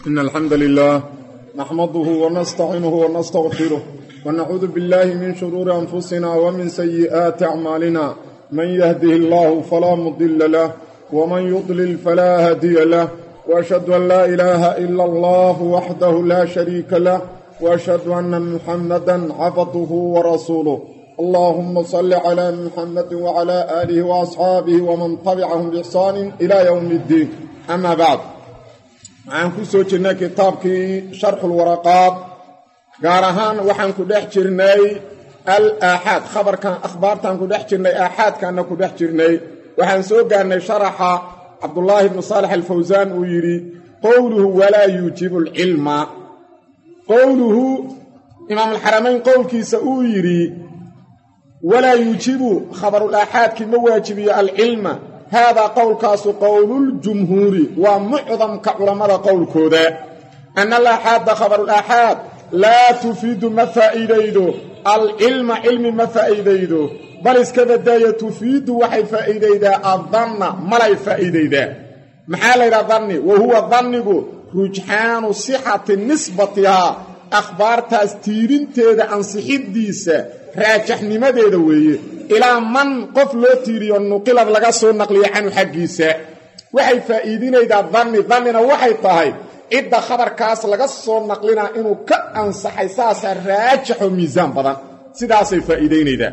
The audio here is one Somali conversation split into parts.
إن الحمد لله نحمده ونستعينه ونستغفره ونعوذ بالله من شرور أنفسنا ومن سيئات أعمالنا من يهده الله فلا مضل له ومن يضلل فلا هادي له وأشهد أن لا إله إلا الله وحده لا شريك له وأشهد أن محمدا عبده ورسوله اللهم صل على محمد وعلى آله وأصحابه ومن تبعهم بإحسان إلى يوم الدين أما بعد waxaan ku soo jirnay kitaabkii sharxul waraqaat gaar ahaan waxaan ku dhex jirnay al-aaxaad akhbaartan ku dhex jirnay aaxaadkana ku dhex jirnay waxaan soo gaarnay sharaxa Abdullah ibn Salih al-Fawzan uu yiri qawluhu wala yujibu al-ilma qawluhu Imam al-Haramayn qawlkiisa uu yiri wala yujibu khabarul aaxaad ki ma waajibiyo al-ilma هذا قول كاس قول الجمهور ومعظم كعلماء قول كودا أن الآحاد خبر الآحاد لا تفيد مفائديده العلم علم مفائديده بل اسكبداية تفيد وحي فائديده الظن ملاي فائديده محال إلى ظني وهو ظنه رجحان صحة نسبتها أخبار تستيرين تيدا عن صحيح ديسة راجح نمديده ويه إلى من قفل تيري النقلب لغا سو نقلي عنه حقيسه waxay faa'iidinayda dhanna waxay tahay idda khabarkaas laga soo naqlina inuu ka ansaxay saas raajaxo miisaan badan sidaasay faa'iideynayda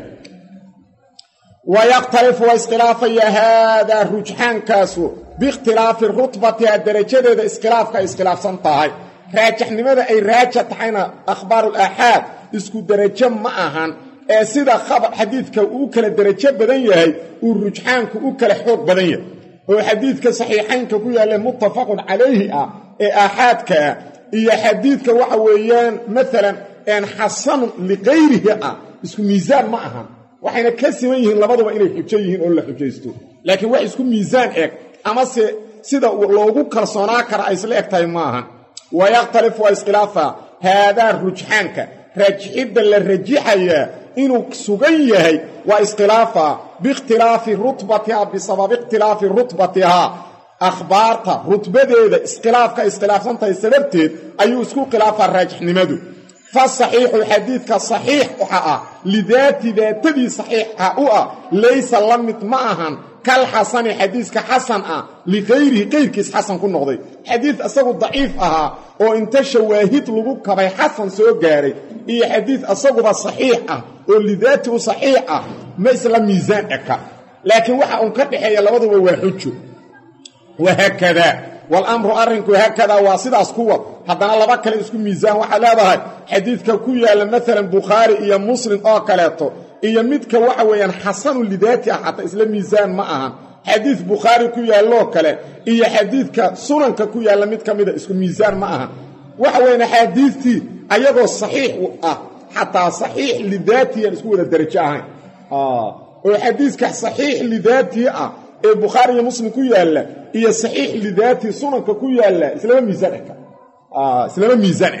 ويختلف واختلاف هذا رجحان كاسو باختلاف الرتبه درجته اسخلاف اسخلاف سنتahay raajaxnimada ay raajax tahayna akhbaar al-ahad isku darajo ma ahan ee sida khabar xadiidka uu kala darajo badan yahay uu rujxaanku uu kala xoog badan yahay oo xadiidka saxiixaynka ku yaala muttafaqun calayhi ee ahadka iyo xadiidka waxa weeyaan midalan aan hasan li ghayrihi isku miisaan ma ahan waxayna ka siman yihiin labaduba inay xujo yihiin oo la xujaysto laakiin wax isku miisaan ama sida loogu kalsoonaa kara ay isla egtahay ma ahan ويختلف واسخلافا هذا رجحانك رجحيد للرجحية إنه سغيه واسخلافا باختلاف رتبتها بسبب اختلاف رتبتها أخبارها رتبة اسخلافك اسخلافا يسببتها أي اسكو خلافا الرجح نمدو فالصحيح الحديث كالصحيح ذاتي صحيح ليس لمت معها كالحسن حديث كحسن لغيره غير كيس حسن كن نقضي حديث أصابه ضعيف او انت شواهد لغو كباي حسن سو غاري اي حديث أصابه صحيح او لذاته صحيح ما يسلم ميزان لكن waxa uu ka dhaxeeya labaduba waa xujo وهكذا والامر ارنك هكذا واسداس كود hadana laba kale isku miisaan waxa leedahay xadiidka ku yaala مثلا bukhari iyo muslim oo kaleeto iyo midka waxa weeyaan hasan lidaati hatta isla miisaan ma aha xadiis bukhari ku yaalo kale iyo xadiidka sunanka ku yaala mid kamida isku miisaan ma aha waxa weeyaan xadiistii ayagoo saxiix hatta saxiix lidaati isku wada darajo ahayn oo xadiiska saxiix lidaati ee bukhari iyo muslim ku yaala iyo saxiix lidaati sunanka ku yaala isla miisaan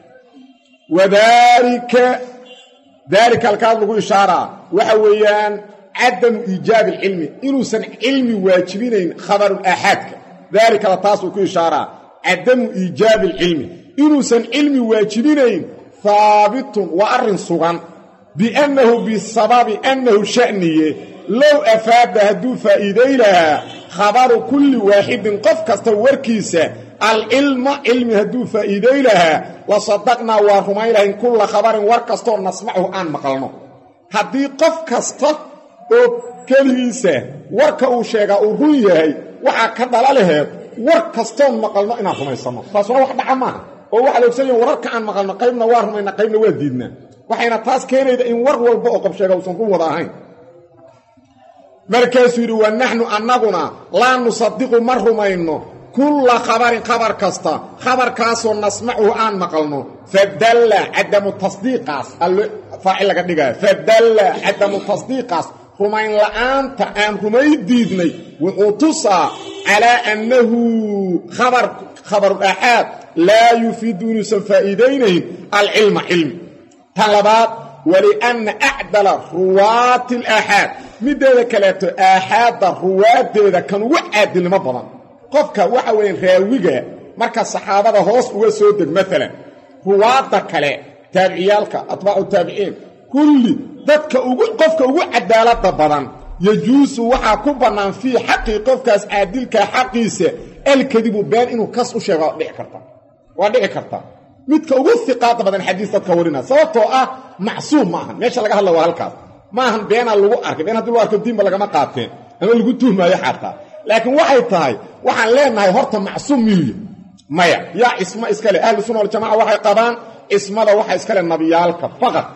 ذلك الكاد لغو إشارة وحويان عدم إيجاب العلم إنو سن علم واجبين خبر الآحاد ذلك التاس لغو إشارة عدم إيجاب العلم إنو سن علم واجبين ثابت وأرن صغان بأنه بسبب أنه شأنيه لو أفاد هدو فإذا لها خبر كل واحد قف كستوركيسة العلم علم هدو فإذا لها وصدقنا وارهمي لهم كل خبر وركستو نسمعه عن مقالنا هدي قف كستو كليسة وركو شيغا أغويه وعكد لها وركستو مقالنا إنا رهمي السماء فاسونا واحد عماها وواحد لو سيئا ورك عن مقالنا قيمنا وارهمينا قيمنا واديدنا وحين تاس كينا إن ورق والبقى قف شيغا وسنقوم وضعين مركز يري ونحن أننا لا نصدق مرهمينه كل خبر كستا خبر كاسو نسمعه عن مقالنا فدل عدم التصديق فاعل لك فدل عدم التصديق رمين لأنت أن رمي ديدني وعطصى على أنه خبر الأحاد لا يفيد نسا فائدينه العلم علم طلبات ولأن أعدل رواة الأحاد مدى كلاته آحاد الرواة كانوا وعد لمبضا qofka waxa weyn raawiga marka saxaabada hoos uga soo deg maalan ruwaada kale taabiciyaalka atbaacu taabiciin kulli dadka qofka ugu cadaalada badan yajuusu waxaa ku bannaan fii xaqi qofkaas caadilkaa xaqiisa alkadibu been inuu kas u sheego waa dhici karta midka ugu hiqaada badan xadiis dadka warina sababtoo ah macsuum ma ahan meesha laga hadla waa halkaas ma ahan beenaa lagu arkay been haddii lagu arko diinba lagama qaateen ama lagu tuhmaayo xataa laakiin waxay tahay waxaan leenahay horta macsuum miyuuya maya yaa cismo iskale ahlu sunna waljamaca waxay qabaan cismada waxa iskale nabiyaalka faqad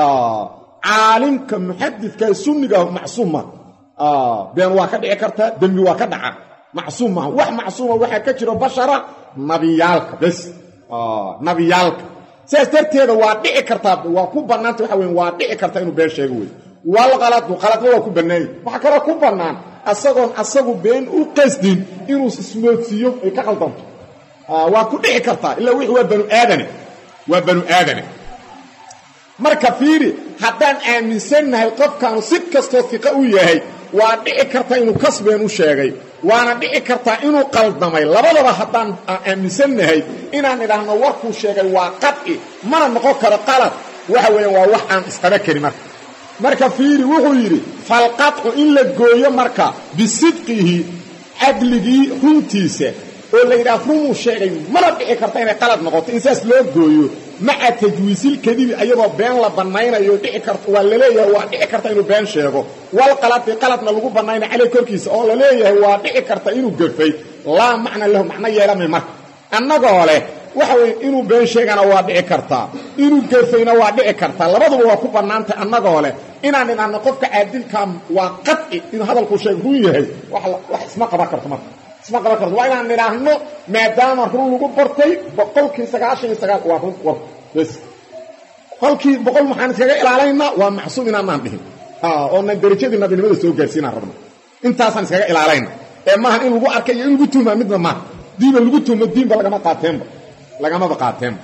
caalimka muxadidka sunniga macsuum ma been waa ka dhici kartaa dembi waa ka dhaca macsuum maaha wax macsuuma waxaa ka jiro bashara nabiyaalka bes nabiyaalka sidaas darteeda waa dhici kartaa waa ku bannaanta waxa weyn waa dhici kartaa inuu been sheego wey walqaladu qaladna waa ku bannaanya waxaa kaloo ku bannaan asagu been u qasdin inuu ismoodsiiyo ay ka qaldanto waa ku dhici kartaa ilaa wixii waa banu aadane marka fiiri haddaan aaminsannahay qofkaanu si kastoo fiqa u yahay waa dhici karta inuu kasbeen u sheegay waana dhici kartaa inuu qaldamay labadaba haddaan aaminsannahay inaan idhaahno warkuu sheegay waa qadci mana noqon karo qalad waxa weeyaan waa wax aan isqaba karin marka fiiri wuxuu yidhi falqadcu in la gooyo marka bisidqihi cadligii runtiisa oo la yidhaah runuu sheegay mana dhici karta inay qalad noqoto in saas loo gooyo maca tajwiisilkadibi ayadoo been la bannaynayo dhici karta waa laleeyahay waa dhici karta inuu been sheego walqaladi qaladna lagu bannayna caley korkiisa oo la leeyahay waa dhici karta inuu gafay laa macna lahu macno yeelamay marka annagoo leh waxa weye inuu been sheegana waa dhici kartaa inuu gafayna waa dhici kartaa labaduba waa ku bannaantay annagoo leh inaan idhaahno qofka caadilkaa waa qadci inuu hadalkuu sheeg run yahay wax isma qaban karto marka waa inaan idhaahno maadaama run lagu bartay boqolkii 99 waa run war bes qolkii 100 maxaan iskaga ilaalaynaa waa macsuum inaanaan dhihin oonan darajadii nabinimada soo gaarsiinaan rabno intaasaan iskaga ilaalayna ee maahan in lagu arkay iyo in lagu tuhmaa midna maaha diiba lagu tuhmo diinba lagamaba qaateenba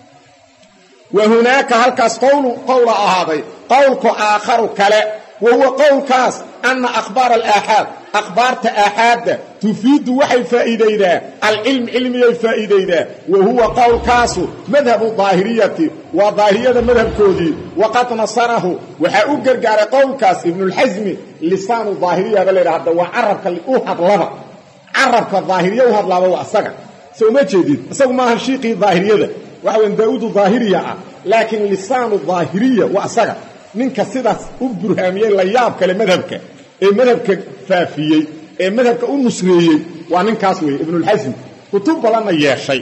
wa hunaaka halkaas qowla ahaaday qowlku aakharu kale wahuwa qowlkaas anna akhbaar alaaxaad akhbaarta aaxaadda tufiidu waxay faa'iidaydaa alcilm cilmiyay faa'iidaydaa wa huwa qowlkaasu madhabu daahiriyati waa daahiriyada madhabkoodii waqad nasarahu waxaa u gargaaray qowlkaas ibnulxasmi lisaanu daahiriya ba layidhaha hadda waa carabka u hadlaba carabka daahiriya u hadlaaba waa asaga soo ma jeedid isagu maaha shiiqii daahiriyada waxa weyn daa'uudu daahiriya ah laakiin lisaanu daahiriya waa asaga ninka sidaas u burhaamiyey la yaab kale madhabka ee madhabka faafiyey ee madhabka u nusreeyey waa ninkaas weeye ibnulxasmi kutub badanna yeeshay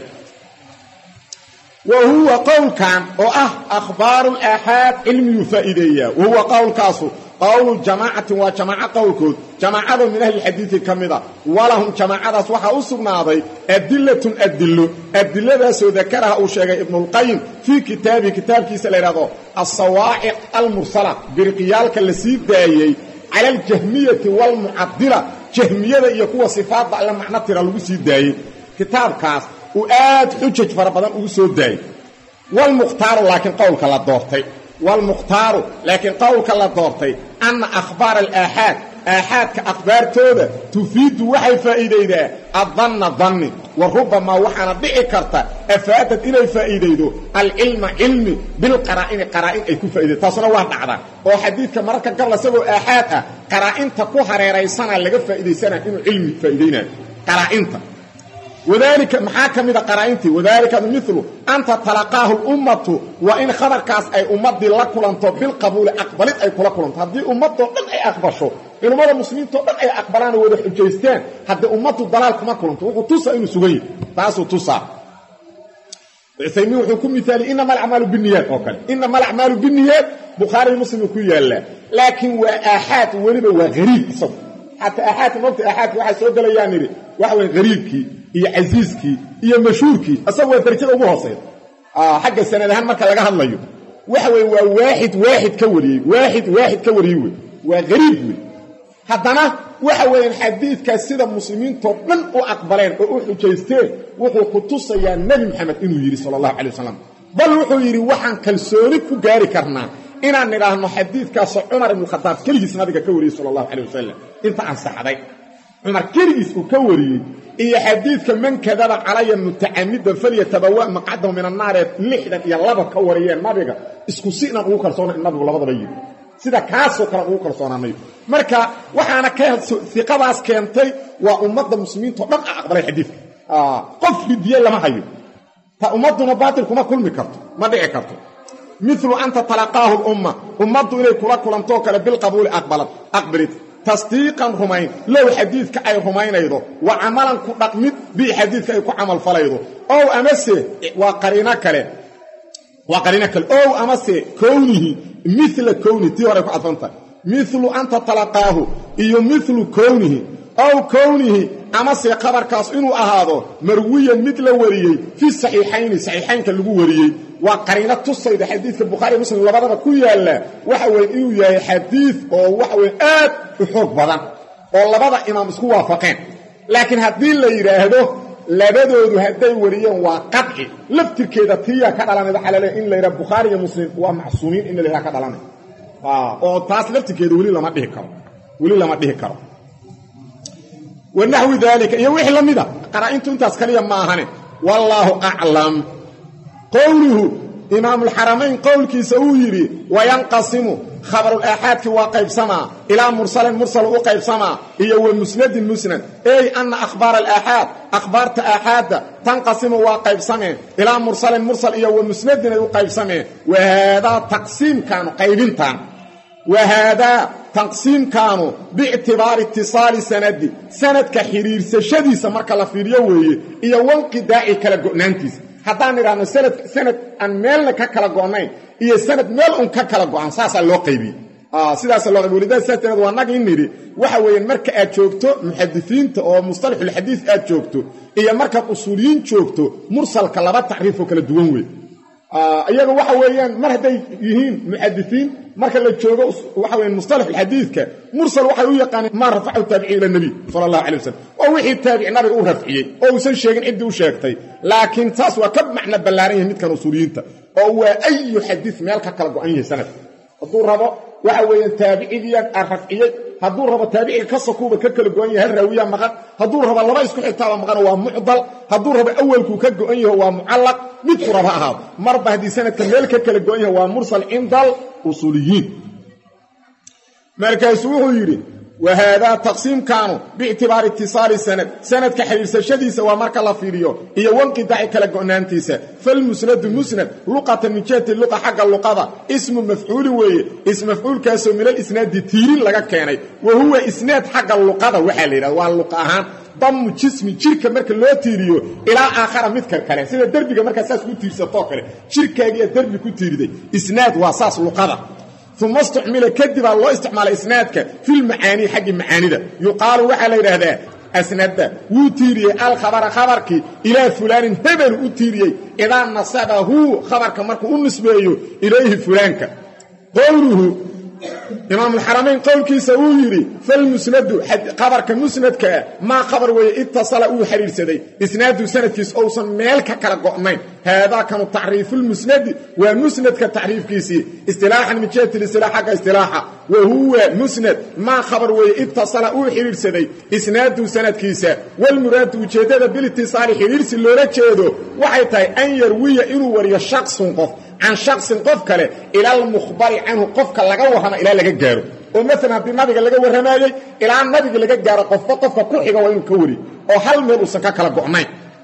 wa huwa qowlkan oo ah akhbaaru alaaxaad cilmiyuu faa'iideeyaa wa huwa qowlkaasu qowlu jamaacatin waa jamaaco qowlkood jamaacada min ahlilxadiidi ka mida walahum jamaacadaas waxaa u sugnaaday adilatun adiladaasoo dakaraha uu sheegay ibnulqayim fii kitaabihi kitaabkiisa la yidhahdo alsawaaciq almursala biriqyaalka la sii daayey cala aljahmiyati waalmucadila jahmiyada iyo kuwa sifaadda alle macno tira lagu sii daayey kitaabkaas uu aad xujaj fara badan ugu soo daayey walmukhtaaru laakiin qowlka la doortay والمختار لكن قولك الله دورتي أن أخبار الآحاد آحادك أخبارتودا تفيد وحي فائدة الظن ظني وربما وحنا بإكرتا أفادت إلي فائدة العلم علمي بالقرائن قرائن أي كفائدة تصنع واحد عدا وحديث كمركة قبل سبو آحادها قرائن تقوها ريسانا اللي قد فائدة سنة إنه علمي فائدين قرائنتا وذلك محاكم إذا قرأنت وذلك مثل أنت تلقاه الأمة وإن خبركاس أي أمضي لكلانت بالقبول أقبلت أي كلانت هذه أمضي لن أي أقبشوا إنه ماذا المسلمين لن أي أقبلان وذي حجيستان هذه أمضي الضلال كما كلانت وتصى إنه سوي تاسو تصى سيميه حكم مثالي إنما الأعمال بالنيات أوكل إنما الأعمال بالنيات بخاري المسلم كل الله لكن وآحات ولبا وغريب صف حتى آحات نقطة آحات واحد سؤال ليانيري واحد غريبكي iyo aziiski iyo mashhuurki asagoo darajada ugu hooseeyo xagga sanadahan marka laga hadlayo waxa weey waa waaxid ka wariyay waaxid ka wariyay waa gariib weey hadana waxa weey xadiidka sida muslimiintu dhan u aqbaleen oo u xujeysteen wuxuu ku tusayaa nabi maxamed inuu yiri sallallahu alayhi wasallam bal wuxuu yiri waxaan kalsooni ku gaari karnaa inaan niraahno xadiidkaas Umar ibn Khattab kaligiis nabiga ka wariyay sallallahu alayhi wasallam inta aan saxday Umar kaligiis uu ka wariyay iyo xadiidka man kadaba calaya mutacammidan falyatabawa maqcadahu min annaar lixdan iyo laba ka wariyeen nabiga isku si inaan ugu kalsoona in nabigu labadaba yidhi sida kaasoo kale ugu kalsoonaanayo marka waxaana ka iqadaas keentay waa ummadda muslimiinta oo dhan aqbalay xadiidka qof ridiye lama hayo ta ummaduna baatil kuma kulmi karto ma dhici karto mithlu anta talaqaahu al-umma ummaddu inay kula kulantoo kale bilqabuuli aqbalit tasdiiqan rumayn low xadiidka ay rumaynaydo wa camalan ku dhaqmid bi xadiidka ay ku camal falaydo ow amase waa qariino kale ow amase kownihi mithla kownihi tii hore ku cadfanta mithlu anta talaqaahu iyo mithlu kownihi ow kownihi amase khabarkaas inuu ahaado marwiyan mid la wariyey fi saxiixaynka lagu wariyey waa qariino tusayda xadiidka bukhaari muslim labadaba ku yaala waxa weeye inuu yahay xadiid oo waxa weeye aad u xoog badan oo labada imaam isku waafaqeen laakiin haddii la yidhaahdo labadoodu hadday wariyeen waa qadci laftirkeeda tiyaa ka dhalanayda waxaa laleeyahay in la yidhaha bukhaari iyo muslim waa macsuumiin in la yidhaha ka dhalanay oo taas laftirkeeda weli lama dhihi karo wanaxwi daalika iyo wixii la mida qaraa'intu intaas kaliya ma ahane wallaahu aclam qowluhu imaamulxaramayn qowlkiisa uu yidhi wayanqasimu khabarulaaxaadki waa qaybsamaa ilaa mursalin mursal u qaybsamaa iyo wa musnadin musnad ey anna akhbaara alaaxaad akhbaarta aaxaadda tanqasimu waa qaybsameen ilaa mursalin mursal iyo wa musnadin ay u qaybsameen wahaadaa taqsiimkaanu qaybintaan wahaadaa taqsiimkaanu biictibaari itisaali sanadi sanadka xidhiirsashadiisa marka la fiiriyo weeye iyo wanqidaaci kala go'naantiisa haddaan idhaahno sanad aan meelna ka kala go'nayn iyo sanad meel un ka kala go'an saasaa loo qaybiyey sidaasa loo qaybiy walidaas saateed waa nagi nidhi waxa weeyaan marka aad joogto muxadisiinta oo mustalaxulxadiis aad joogto iyo markaad usuuliyiin joogto mursalka laba tacriifoo kala duwan wey iyaga waxa weeyaan mar hadday yihiin muxadisiin marka la joogo waxa weeyaan mustalaxulxadiidka mursal waxay u yaqaaneen maa rafacu taabiciin ila nabi sala allahu calay wasalam oo wixii taabici nabiga u rafciyey oo uusan sheegin ciddii u sheegtay laakiin taas waa ka macno ballaaran yahay midkan usuuliyiinta oo waa ayu xadiis meel ka kala go'an yahay sanadka hadduu rabo waxa weeyaan taabicigiiyan rafciyey hadduu rabo taabiciga ka sakuuba ka kala go'an yahay hal raawiyaa maqan hadduu rabo laba isku xigtaaba maqan waa mucdal hadduu rabo awalkuu ka go'an yaho waa mucallaq midku raba ahaado marba haddii sanadka meel ka kala go'an yahay waa mursal cindal usuuliyiin markaasuu wuxuu yidhi wahaadaa taqsiimkaanu biictibaari itisaali sanadka xidhiirsashadiisa waa marka la fiiriyo iyo wanqidaaci kala go'naantiisa falmusnadu musnad luqatan min jihati luqa xagga luqada ismu mafcuuli weeye ism mafcuulkaasoo min alisnaadi tiirin laga keenay wa huwa isnaad xagga luqada waxaa la yidhahda waa luqa ahaan damu jismi jirka marka loo tiiriyo ilaa aakhara midka kale sida derbiga markaa saas ku tiirsatoo kale jirkaagiiyaa derbi ku tiiriday isnaad waa saas luqada uma istucmila kadibaa loo isticmaalay isnaadka filmacaanii xaggii macaanida yuqaalu waxaa la yidhaahdaa asnada wuu tiiriyey alkhabara khabarkii ilaa fulaanin hebel u tiiriyey idaa nasabahu khabarka markuu u nisbeeyo ilayhi fulaanka qowluhu imaamulxaramayn qowlkiisa uu yidhi falmusnadu khabarka musnadkaa maa khabar weeye itasala uu xidhiidhsaday isnaadu sanadkiis ousan meel ka kala go'nayn haadaa kanu tacriifulmusnadi waa musnadka tacriifkiisii istilaaxan min jihati listilaax xagga istilaaxa wa huwa musnad maa khabar weeye itasala uu xidhiidhsaday isnaadu sanadkiisa walmuraadu ujeeddada bilitisaali xidhiidhsi loola jeedo waxay tahay an yarwiya inuu wariyo shaqsun qof can shaksin qof kale ila almukhbari canhu qofka laga warrama ilaa laga gaaro oo maalan haddii nabiga laga warramayey ilaa nabiga laga gaaro qofka ku xiga waa inuu ka wariyo oo hal meel uusan ka kala go'nayn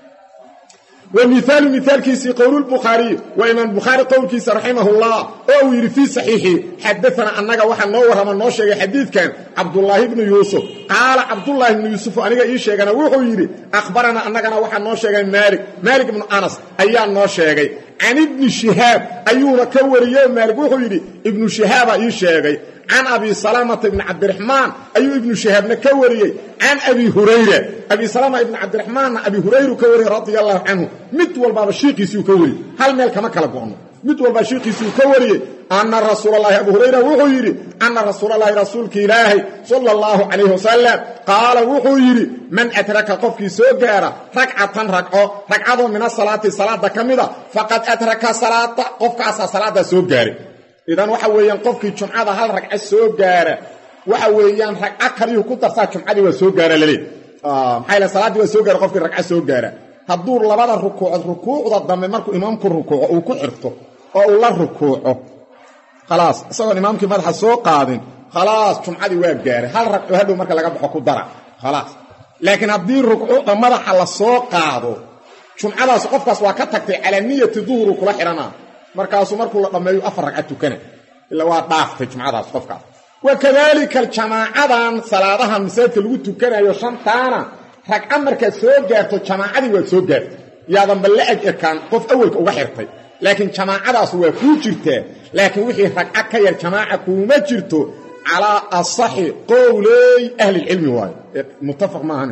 wa mihaalu mihaalkiisii qowlulbukhaariy waa imaam bukhaari qowlkiisa raximahullah oo uu yidhi fii saxiixii xadaana annaga waxaa noo warrama noo sheegay xadiidkan cabdullaahi ibnu yuusuf qaala cabdullaahi ibnu yuusuf aniga ii sheegana wuxuu yidhi akhbaranaa annagana waxaa noo sheegay maalik ibnu anas ayaa noo sheegay can ibni shihaab ayuuna ka wariyey maalik wuxuu yidhi ibnu shihaabaa ii sheegay can abi salamata ibni cabdiraxmaan ayuu ibnu shihaabna ka wariyey can abi hurayra abi salama ibni cabdiraxmaanna abi hurayru ka wariyey radia allahu canhu mid walbaaba shiikiisuu ka wariyey hal meel kama kala go'no mid walbaa shiikiisuu ka wariyey anna rasuulalahi abu hurayra wuxuu yidhi anna rasuulalahi rasuulka ilaahay sala allahu calayhi wasalam qaala wuxuu yidhi man adraka qofkii soo gaara ragcatan ragcadoo min asalaati salaada ka mida faqad adraka salaata qofkaasaa salaaddaa soo gaaray idan waxa weeyaan qofkii jumcada hal ragco soo gaara waxa weeyaan ragco kaliyuu ku darsaa jumcadii waa soo gaara laleey maxay salaadii waa soo gaara qofkii ragca soo gaara hadduu labada rukuucda dambe markuu imaamku rukuuco uu ku xirto oo uu la rukuuco khalaas isagoon imaamkii madaxa soo qaadin khalaas jumcadii waa gaaray hal ragco hadhow marka laga baxo ku dara khalaas laakiin haddii rukuucda madaxa la soo qaado jumcadaas qofkaas waa ka tagtay calaa niyati duhuru kula xihanaa markaasuu markuu la dhammeeyo 4 ragca tukana ilaa waa dhaaftay jumcadaas qofkaas wakadaalika jamaacadan salaadahan masaajidka lagu tukanayo shantaana ragca markaad soo gaarto jamaacadii waad soo gaartay yaadan balle ekaan qof awalka uga xirtay laakiin jamaacadaas waa kuu jirtaa laakiin wixii ragca ka yar jamaaca kuuma jirto calaa asaxi qowley ahli ilcilmi waayo muttafaq maahan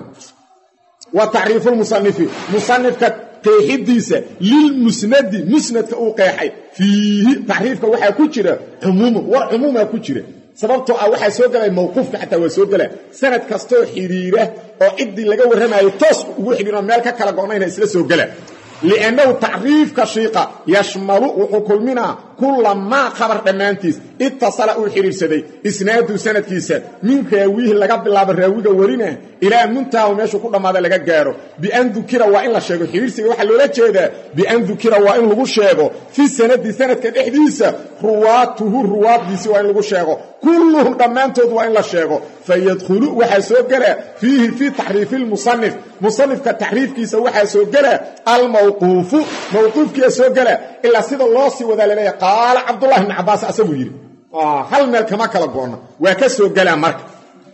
wa tacriifu lmusanifi musanifka qeexidiisa lilmusnadi musnadka uu qeexay fiihi tacriifka waxaa ku jira cumuuman war cumuumaa ku jira sababtoo ah waxaa soo galay mawquufka xataa waa soo galaa sanad kastoo xidhiira oo ciddii laga warramayo toos ugu xidhiiroo meel ka kala go'nayna isla soo gala li'annahu tacriifka shiiqa yashmalu wuxuu kulminaa kulla maa khabar dhammaantiis ittasala uu xidhiirsaday isnaadu sanadkiisa min raawihi laga bilaabo raawiga warina ilaa muntahaw meeshuu ku dhammaada laga gaaro bian dukira waa in la sheego xidhiirsiga waxaa loola jeedaa bian dukira waa in lagu sheego fi sanadi sanadka dhexdiisa ruwaatuhu ruwaaddiisii waa in lagu sheego kulluhum dhammaantood waa in la sheego fayadkhulu waxaa soo gala fiihi fii taxriifi lmusanif musanifka taxriifkiisa waxaa soo gala almawquufu mawquufkiia soo gala ilaa sida loo sii wadaa laleeyahay qaala cabdullahi ibni cabbaas asaguu yidhi hal meel kama kala go'na waa ka soo galaa marka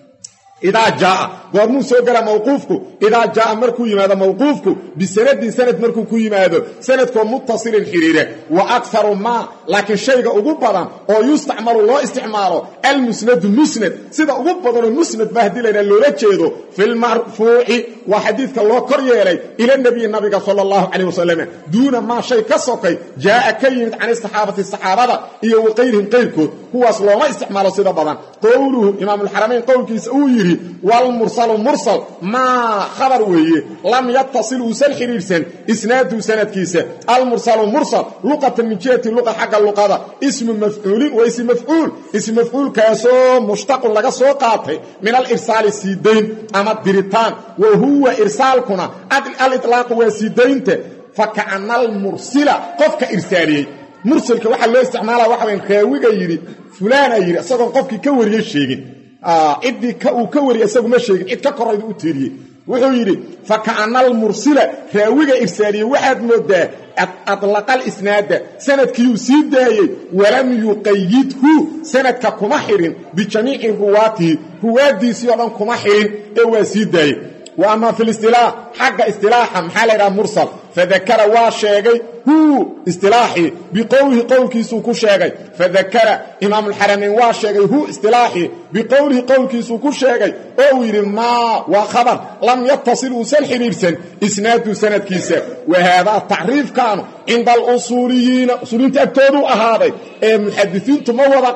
idaa jaaa goormuu soo gala mawquufku idaa jaaa markuu yimaado mawquufku bisanadin sanad markuu ku yimaado sanadkoo muttasilin xidhiire wa akharu maa laakiin shayga ugu badan oo yustacmalu loo isticmaalo almusnadu musnad sida ugu badanoo musnad baa haddii laydhaha loola jeedo filmarfuuci waa xadiidka loo kor yeelay ila nebiyi nabiga sala allahu calayh wasalam duuna maa shay ka sokay jaa'a ka yimid can saxaabati saxaabada iyo wa qayrihim qayrkood kuwaas looma isticmaalo sida badan qowluhu imaamulxaramayn qowlkiisa uu yidhi walmursalu mursal maa khabar weeye lam yattasil uusan xidhiirsan isnaadu sanadkiisa almursalu mursal luqatan min jihati luqa xagga luqada ismu mafcuulin waa ism mafcuul ism mafcuulkaasoo mushtaqun laga soo qaatay min alirsaali siidayn ama diritaan wa huwa irsaalkuna aliطlaaqu waa siidaynta faka'ana almursila qofka irsaaliyey mursalka waxaa loo isticmaalaa waxa wayn raawiga yidhi fulaana yidhi isagoon qofkii ka wariyey sheegin ciddii uu ka wariyey isagu ma sheegin cid ka koraydu u tiiriyey wuxuu yidhi faka'ana almursila raawiga irsaaliye waxaad moodaa adlaqa alisnaada sanadkiiyuu sii daayey walam yuqayidhu sanadka kuma xirin bijamiici ruwaatihi ruwaaddiisii oo dhan kuma xirin ee waa sii daayey wa amaa fi listilaax xagga istilaaxa maxaa la ydhaha mursal fadakara waa sheegay huu istilaaxii biqowlihi qowlkiisuu ku sheegay fadakara imaamulxaramayn waa sheegay huu istilaaxii biqowlihi qowlkiisuu ku sheegay oo uu yidhi maa waa khabar lam yattasil uusan xidhiirsan isnaadu sanadkiisa wa haadaa tacriifkaanu cinda alusuuliyiina usuuliyiinta agtooduu ahaaday ee muxadisiintu ma wada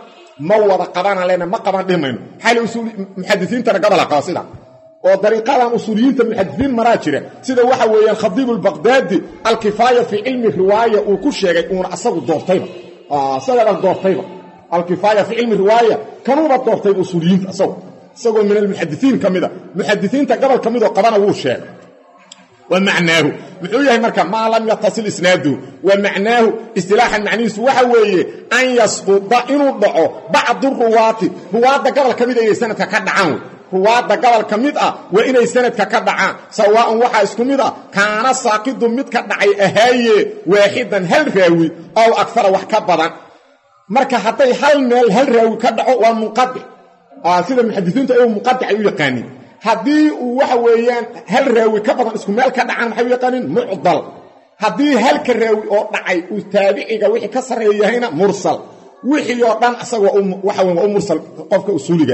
qabaan lena ma qaban dhimayno xali muxadisiintana gabola qaba sida oo dariiqadan usuuliyiinta muxadisiin maraa jira sida waxa weeyaan khadiib albaqdaadi alkifaaya fii cilmi riwaaya uu ku sheegay uuna asagu doortayba isagana doortayba alkifaaya fii cilmi riwaaya kanuuba doortayba usuuliyiinta isagoo min almuxadisiin ka mida muxadisiinta gobol ka midoo qabana wuu sheegay wa macnaahu muxuu yahay marka maa lam yattasil isnaadu wa macnaahu istilaaxan macnihiisu waxa weeye an yasquda inuu dhaco bacdu ruwaati ruwaadda gobol ka mida inay sanadka ka dhacaan ruwaadda gobol ka mid ah waa inay sanadka ka dhacaan sawaa'an waxaa isku mid ah kaana saaqidu mid ka dhacay ahaaye waaxidan hal raawi ow agara wax ka badan marka hadday hal meel hal raawi ka dhaco waa munqadic sida muxadisiintu ayagu munqadic ay u yaqaaniin haddii uu waxa weeyaan hal raawi ka badan isku meel ka dhacaan maxay u yaqaaniin mucdal haddii halka raawi oo dhacay uu taabiciga wixii ka sarreeya yahayna mursal wixii oo dhan asaga waxa weyn waa u mursal qofka usuuliga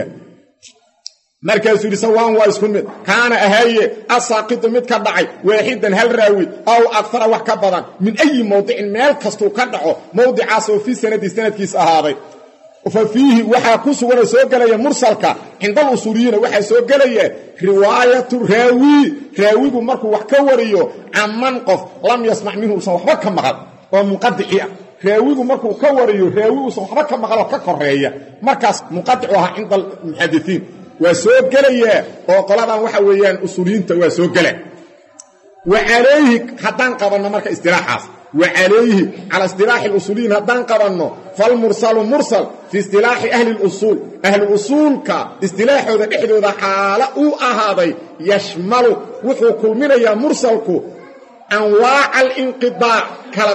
markaasuu yidhi sawaan waa isku mid kaana ahaaye asaaqidu mid ka dhacay waaxidan hal raawi aw agara wax ka badan min ayi mawdicin meel kastuu ka dhaco mawdicaas oo fii sanadii sanadkiisa ahaaday fa fiihi waxaa ku suganoo soo gelaya mursalka cindal usuuliyiina waxaa soo gelaya riwaayatu raawigu markuu wax ka wariyo caman qof lam yasmac minhu usan waxba ka maqal oo munqadici ah raawigu markuu ka wariyo raawi usan waxba ka maqal oo ka koreeya markaas munqadicu ahaa cinda almuxadisiin waa soo gelaya oo qoladan waxa weeyaan usuuliyiinta waa soo gala wa calayhi haddaan qabanno marka istilaaxaas wa calayhi cala istilaaxi اlusuuliyiin haddaan qabanno falmursalu mursal fi istilaaxi ahli اlusuul ahlu usuulka istilaaxooda dhexdooda xaalo uu ahaaday yashmalu wuxuu kulminayaa mursalku anwaaca alinqidaac kala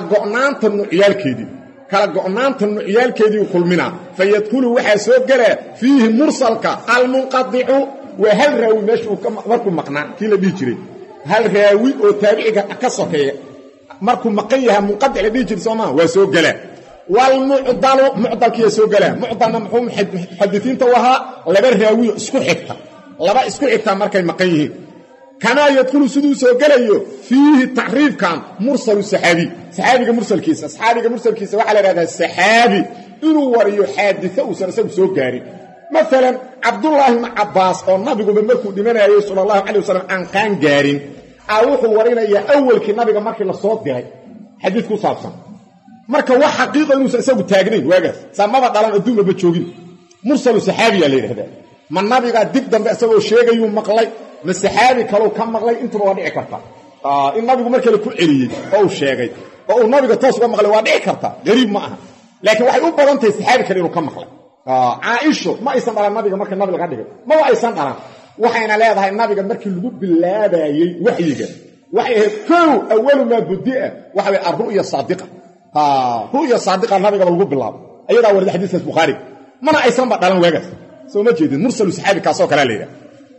go'naanta nucyaalkeedii kulminaa fayadkulu waxaa soo gelaa fiihi mursalka almunqadicu waa hal raawi meesha markuu maqnaa kii la dhihi jiray hal raawi oo taabiciga ka sokeeya markuu maqan yahay munqadic la dhihi jiray soomaa waa soo gelaa walmucdalu mucdalkiiya soo gelaa mucdalna muxuu muxadisiinta u ahaa laba raawiyo laba isku xigta markay maqan yihiin kamaa yadkulu siduu soo gelayo fiihi tacriifkan mursalu saxaabiga mursalkiisa waxaa la idhahdaa saxaabi inuu wariyo xaadisa uusan isagu soo gaarin maalan cabdullaahi ibnu cabbaas oo nabiguba markuu dhimanayay sala allahu calay wasalam aan qaan gaarin wuxuu warinayaa awalkii nabiga markii la soo diray xadiis ku saabsan marka wax xaqiiqa inuusan isagu taagnayn waagaas saamaba dhalan adduunmaba joogin mursalu saxaabiyaa la yidhahdaa ma nabigaa dib dambe isagoo sheegayuu maqlay ma saxaabi kalou ka maqlay intuba waa dhici karta in nabigu mar kale ku celiyey oo uu sheegay oo uu nabiga toos uga maqlay waa dhici karta gariib ma aha laakiin waxay u badan tahay saxaabi kale inuu ka maqlay caaisho ma aysan dhalan nabiga marka nabi laga dhigay maba aysan dhalan waxayna leedahay nabiga markii lagu bilaabayey waxyiga waxay ahayd kow awalu maa budia waxa way arru'ya saadiqa ru'ya saadiqa nabigaba lagu bilaabo ayadaa warida xadiiskaas bukhaari mana aysanba dhalan waagaas soo ma jeedin mursalu saxaabi kaasoo kalea layidhaha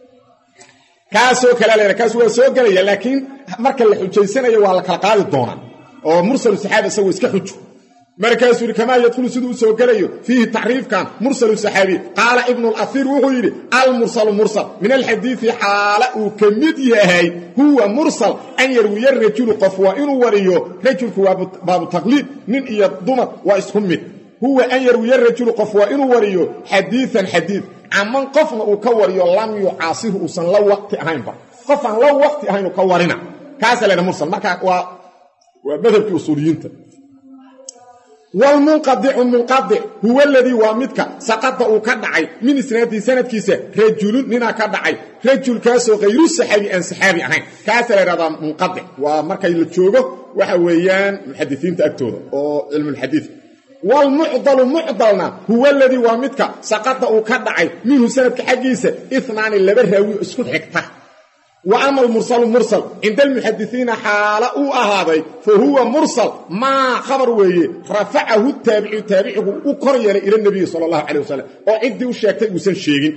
kaas waa soo gelaya laakiin marka la xujaysanayo waa la kala qaadi doonaa oo mursalu saxaabi isagoo iska xujo markaasuu yidhi kamaa yadkhulu siduu u soo gelayo fiihi tacriifkan mursalu saxaabi qaala ibnu lasiir wuxuu yidhi almursalu mursal min alxadiidi xaala uu ka mid yahay huwa mursal an yarwiya rajulu qof waa inuu wariyo rajulku waa baabu taqliid nin iyo dumar waa isku mid huwa an yarwiya rajulu qof waa inuu wariyo xadiian xadiid caman qofna uu ka wariyo lam yucaasiru uusan la waqti ahaynba qofaan la waqti ahaynuu ka warina kaasa leena mursal marka waa madhabkii usuuliyiinta walmunqadicu munqadic huwa aladii waa midka saqada uu ka dhacay min isnaadii sanadkiisa rajulun ninaa ka dhacay rajulkaasoo hayru saxaabi aan saxaabi ahayn kaasa la yidhahdaa munqadic waa markay la joogo waxa weeyaan muxadisiinta agtooda oo cilmulxadiid walmucdalu mucdalna huwa aladii waa midka saqada uu ka dhacay minhu sanadka xaggiisa inaani laba raawi isku xigta wa ama almursalu mursal cinda almuxadisiina xaala uu ahaaday fa huwa mursal maa khabar weeye rafacahu taabicigu u kor yeelay ila nabiyi sala allahu calay wasalam oo ciddii u sheegtay uusan sheegin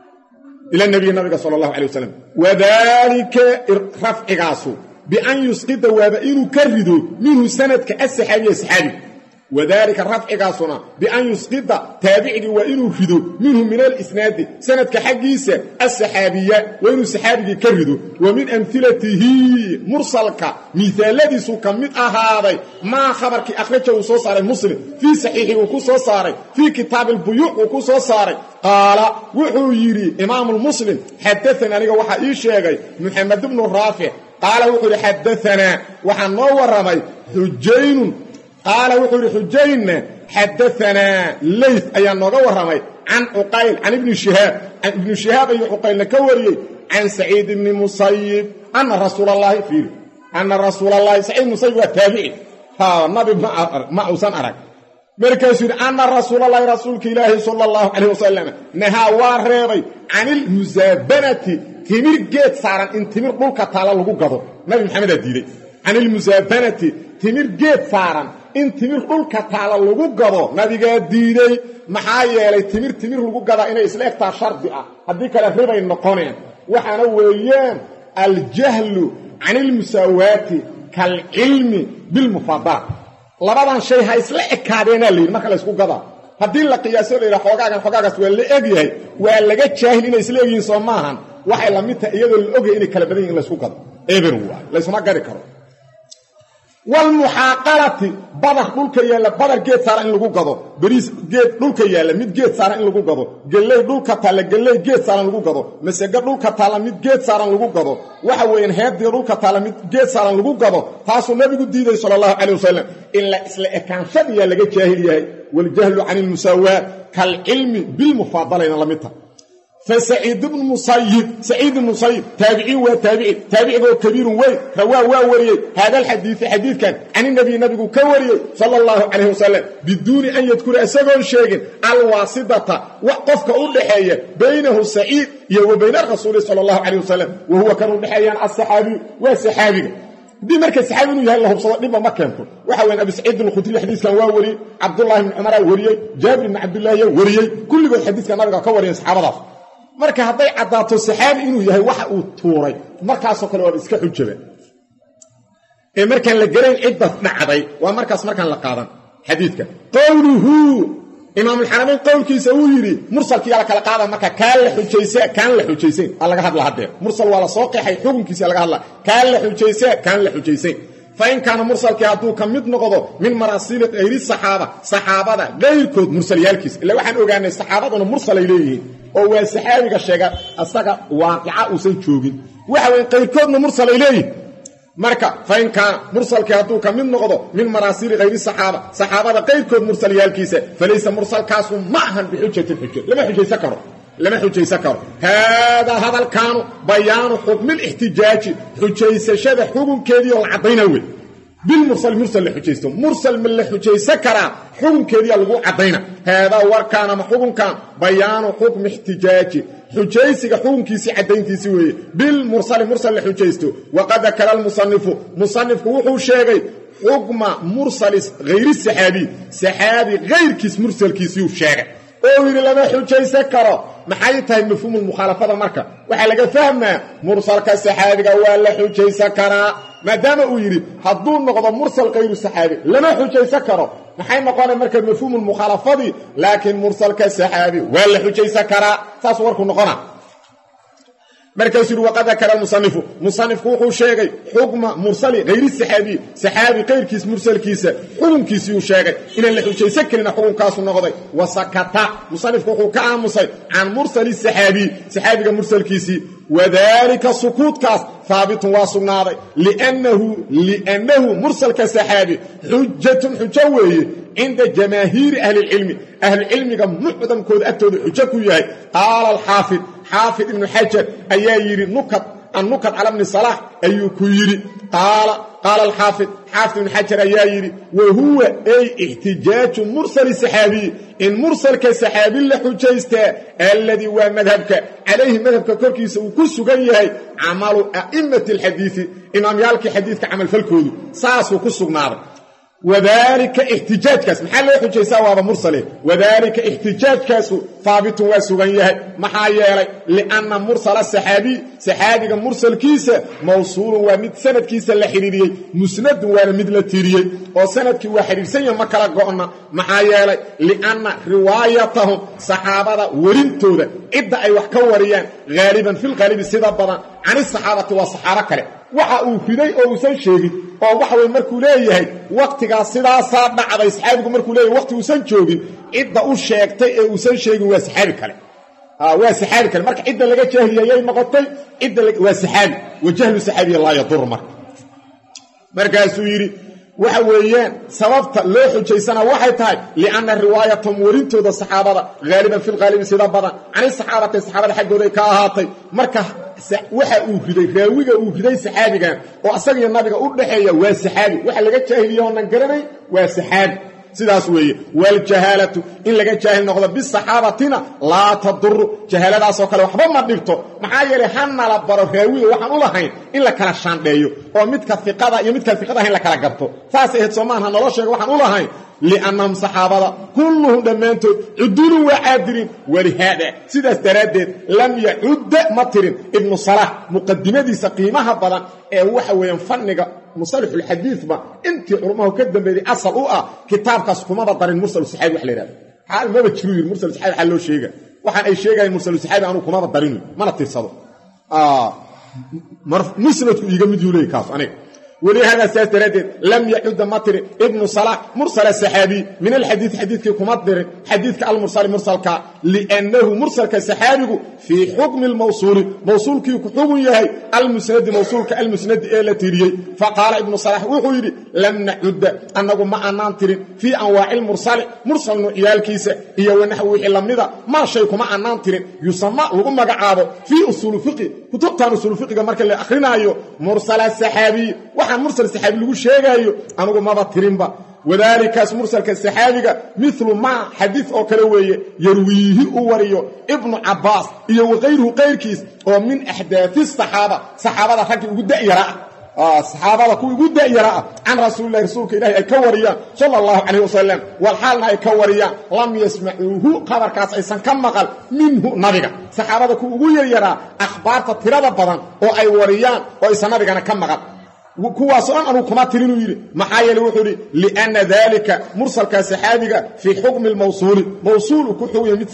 ila nabiyi nabiga sala allahu calay wasalam wadaalika rafcigaasu bian yusqida waaba inuu ka rido minhu sanadka asaxaabiya saxaabi wadaalika rafcigaasuna bian yusqida taabicigii waa inuu rido minhu min alisnaadi sanadka xaggiisa asaxaabiya waa inuu saxaabigii ka rido wa min amhilatihi mursalka miaaladiisuu ka mid ahaaday maa khabarkii akhraja uu soo saaray muslim fii saxiixi uu ku soo saaray fii kitaabi albuyuuc uu ku soo saaray qaala wuxuu yidhi imaamu muslim xadaanii aniga waxaa ii sheegay muxamed bnu raafic qaala wuxuu yidhi xadaanaa waxaa noo warramay xujaynun qaala wuxuu yidhi xujaynna xadaanaa leyt ayaa nooga warramay can cuqayl can ibni shihaab ayuu cuqaylna ka wariyey can saciid ibni musayib ana rasuul allahi fiiri ana rasuul allahi saciid musayib waa taabici nabi ma uusan arag markaasuu yidhi ana rasuulalahi rasuulka ilaahi sala allahu calayh wasalam nahaa waa reebay can ilmusaabanati timir geed saaran in timir dhulka taala lagu gado nabi maxamedaa diiday can ilmusaabanati timir geed saaran in timir dhulka taala lagu gado nabigaa diiday maxaa yeelay timir lagu gadaa inay isla egtaa shardi ah haddii kale ribay noqoneen waxaana weeyaan aljahlu can ilmusaawaati kaalcilmi bilmufaadaat labadan shay ha isla ekaadeenaa layidhi marka laysku gadaa haddii la qiyaaso la yidhaha xoogaagaas waa la egyahay waa laga jaahil inay isla egyihiin soo maahan waxay la mid tahay iyadoo la ogyahay inay kala badan yihin in laysku gado eber waay laysuma gari karo walmuxaaqalati badar dhulka yaalla badar geed saaran in lagu gado bariis geed dhulka yaalla mid geed saaran in lagu gado gelley dhulka taalla gelley geed saaran lagu gado masego dhulka taalla mid geed saaran lagu gado waxa weeyaan heedii dhulka taalla mid geed saaran lagu gado taasuu nabigu diiday sala allahu calayh wasalam ila isla ekaanshadiyaa laga jaahil yahay waljahlu can ilmusaawaat kaalcilmi bilmufaadalayna la mid tahay فسعيد بن مصيب سعيد بن مصيب تابعي وتابعي كبير وين رواه وري هذا الحديث كان عن النبي كوري صلى الله عليه وسلم بدون أن يذكر أساقون شيء الواسطة وقفك أولحية بينه سعيد وبين الرسول صلى الله عليه وسلم وهو كان أولحيان الصحابي والصحابي دي مركز صحابي انه يهله بصدق دبا ما كانكم waxa weyn Abu Sa'id al-Khudri xadiiskan waa wari Abdullah ibn Umar wariyay Jabir ibn Abdullah wariyay kulligood xadiiskan nabiga ka wariyay saxaabadaas marka haday cadaato saxaabi inuu yahay waxa uu tuuray markaas oo kale waa iska xujaba ee markan la garay cidda dhacday waa markaas markan la qaadan xadiiska qawluhu imaam al-Haramayn qawlkiisa uu yiri mursalkii ala kala qaada marka kaan la xujaysay laga hadla hadee mursal wala soo qeexay xukunkiisa laga hadla kaan la xujaysay fa in kana mursalkii haduu kamid noqdo min marasil ayri saxaabada gayrkood mursalyaalkiis ila waxaan ogaanay saxaabaduna mursal ay leeyihiin oo waa saxaabiga sheega asaga waaqica uusan joogin waxa weyn qayrkoodna mursal ay leeyihiin marka fa in kana mursalkii haduu kamid noqdo min marasil ayri saxaabada qayrkood mursalyaalkiisa falaysa mursalkaas ma ahan bixujjati lama xujaysa karo hada kaanu bayaan hukm al-ihtijaj xujaysashada xukunkeedii oo cadaynawe bil mursal la xujaysto mursal min la xujaysa kara xukunkeedii lagu cadayna hada warkaana xukunkan bayaan hukm ihtijaj xujaysiga xukunkiisi cadayntiisi weeye bil mursal la xujaysto waqad kala al-musannif wuxuu sheegay hukma mursal ghayr sahabi ghayrkiis mursalkiisi uu sheegay oo yiri lama xujaysa karo maxay tahay mafhuumul mukhalafada marka waxa laga fahmaa mursalka saxaabiga waa la xujaysa kara maadaama uu yiri haduu noqdo mursal ghayr saxaabi lama xujaysa karo maxay noqonay marka mafhuumul mukhalafadi laakiin mursalka saxaabi waa la xujaysa kara taas warku noqona markaas yiri waqad kala musannifku wuxuu sheegay hukma mursali ghayr saxaabi qayrkiis mursalkiisa xukunkiisa uu sheegay in la xujaysa kalina xukunkaas noqday wasakata musannifku wuxuu ka aamusay aan mursali saxaabiga mursalkiisi wadaalika sukuutkaas thaabitun waa sugnaaday li'annahu mursalka saxaabi xujjaweeye عند جماهير أهل العلم معظم كود أكتود حجة ياهي قال حافظ ابن حجر أييري النكت على ابن صلاح أيكيري قال الحافظ ابن حجر أييري وهو أي احتجاج مرسل السحابي إن مرسل كسحابي لحجيسته الذي هو مذهبك عليه مذهبك كوركيس وكسو جايهي عمل أئمة الحديث إمام يالك حديثك عمل فالكود ساس وكسو نار وذلك احتجاج كاس محل حجيسا وهذا مرسله وذلك احتجاج كاس ثابت وسغنيه ما يلي لان مرسل الصحابي مرسل كيس موصول ومد سند كيس لا خريريه مسند ولا مد لا تيريه او سند كي وحريرسن ما كلا غونا ما يلي لان روايتهم صحابه ورنتوده اذا اي wax ka wariyaan غالبا في الغالب sida badan عن الصحابه والصحابه kale waxa uu fiday oo uu san sheegay oo waxa weey markuu leeyahay waqtiga sidaas dhacday saxaabigu markuu leeyahay waqti uu san joogin cidda uu sheegtay ee uu san sheegin waa saxaabi kale marka cidda laga jaahiliyay noqotay cidda waa saxaabi wajahlu saxaabi la yadur markaas uu yiri waxa weeyaan sababta loo xujaysana waxay tahay liana riwaayatum warintooda saxaabada غالبا في الغالب sida badan ani saxaabada xaqooda ka ahaatay marka waxa uu riday raawiga uu riday saxaabigan oo asaga iyo nabiga u dhaxeeya waa saxaabi waxa laga jaahiliyo oo nan garanay waa saxaabi sidaas weeye wal jahalatu in laga jaahil noqdo bis saxaabatina la tadur jahaladaas oo kale waxba ma dhibto maxaa yeelay hanna la baro raawiga waxaan u lahayn in la kala shaandheeyo oo midka fiqada iyo midka fiqada in la kala garto taas ay Soomaaliya nolosheega waxaan u lahayn لأنهم صحابة كلهم دمانتوا عدلوا وعادلين ولهذا سيداس درادت لم يعد مطرين ابن صلاح مقدمة دي سقيمها بضان وحا وينفنق مصالح الحديث ما انت عرمه كدن بيدي أصل كتاب كاسكما بطر المرسل الصحابي وحلي رابي حال ما بتشروي المرسل الصحابي حلو شيئا وحان أي شيئا المرسل الصحابي عنه كما بطرينه ما نتصدق مسلمة يقمد يولي كاس ولهذا ساتردد لم يعد مطر ابن صلاح مرسل السحابي من الحديث حديث كمطر حديث المرسل مرسلك لأنه مرسل كسحابي في حكم الموصول موصول كي حكم يهي المسند موصول كالمسند إلى تيري فقال ابن صلاح وحيري لم نعد أنه ما أنانتر في أنواع المرسل مرسل نعيال كيسة إيا ونحوه إلا ما شيء ما أنانتر يسمى لغم قعابه في أصول فقه كتبتان أصول فقه مركا اللي أخرنا أيو مرسل السحابي وحن مرسل السحابي لغو شيء أنه ما بطرين وذلك مرسل كالسحابي مثل ما حديث أو كلوية يرويه أوريو ابن عباس إيا وغيره غير كيس ومن أحداث الصحابة صحابة حكي قد يراء الصحابة قد يراء عن رسول الله رسولك إلهي أكوريا صلى الله عليه وسلم والحالنا أكوريا لم يسمعوه خبر كاس أيسان كم مقال منه نبيك صحابة قد يراء أخبار تطيرا بضان وأي وريان وأيسان نبيك أنا كم مقال kuwaas oo aanu kuma tirinu yiri maxaa yeelay wuxuu yiri li'anna dhalika mursalka saxaabiga fi hukm al-mawsul mawsul ku xuwiye mid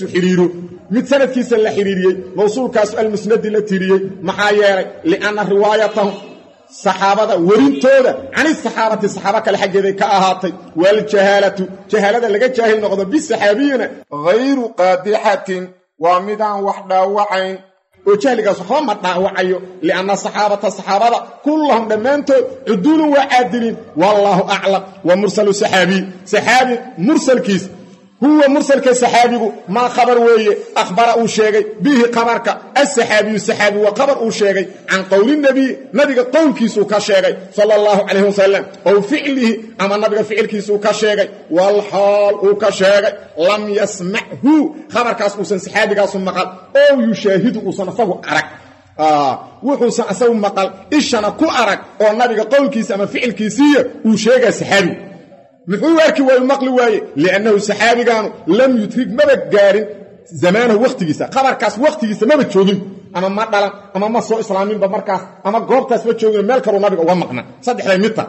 sanadkiisa la xiriiriyay mawsulkaas al-musnad la tiriyay maxaa yeelay li'anna riwaayatahu saxaabada warintooda ani saxaabati saxaaba kala xageeday ka ahaatay wal jahalada laga jaahil noqdo bi saxaabiyina ghayru qadihatin wa midan wahda wa'ain وجهلكاس waxba ma dhaawacayo liana saxaabada kullahum dhamaanto udul wa adilin wallahu a'lam wa mursalu sahabi mursalkiis huwa mursalka sahabigu ma khabar weeye akhbara uu sheegay bihi khabarka as-sahabi wa khabar uu sheegay an qawli nabiga qawlkiisu ka sheegay sallallahu alayhi wasallam aw fi'lihi ama nabiga fi'ilkiisu ka sheegay wal hal uu ka sheegay lam yasma'hu khabarkaas uu san sahabigaas maqal oo yushahidu uu san asagu arag wuxuu san asagu maqal ishana ku arag oo nabiga qawlkiisa ama fi'ilkiisa uu sheegay sahabi محو أركي ويمقلي واي لأنه سحابي كانوا لم يترك مبقارن زمانه وقتيسا خبر كاس وقتيسا ما بتشوغين أما ما دلان أما ما سوء إسلامين بمركز أما قوبتاس بتشوغين مالكرو نبقى ومقنا صدح لي متى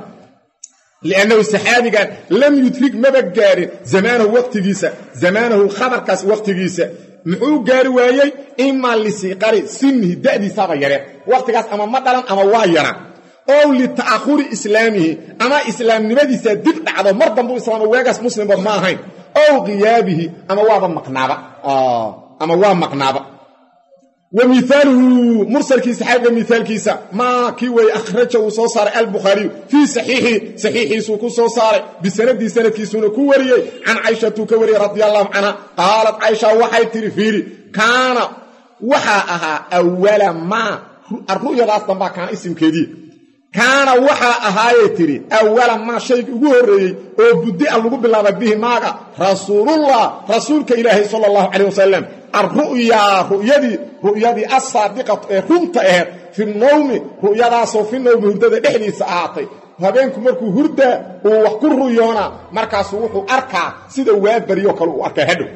لأنه سحابي كان لم يترك مبقارن زمانه وقتيسا زمانه خبر كاس وقتيسا محو قاري واي إما لسيقاري سنه دادي سابا يري وقت كاس أما ما دلان أما وايرا أو لتأخر إسلامه أما إسلام نبدي سيدب على مرضى بو إسلام ويقاس مسلم بما هين أو غيابه أما وابا مقنابا أما وابا مقنابا ومثاله مرسل كيس حاجة مثال كيسا ما كيوي أخرجه وصوصار البخاري في صحيحي سوكو صوصار بسند سند كيسون كوري عن عائشة كوري رضي الله عنها قالت عائشة وحي ترفيري كان وحاها أولا ما الرؤية راستنبا كان اسم كدي كان وحا أهايتري أولا ما شيء يقول وبدأ اللغو بالله به ماغا رسول الله رسولك إلهي صلى الله عليه وسلم رؤيدي الصادقة رمت في النوم رؤيا في النوم هردة دحلي ساعتي habeenku markuu hurda oo wax ku ruyoona markaas wuxuu arkaa sida waabariyo kale uu arkaa hadhow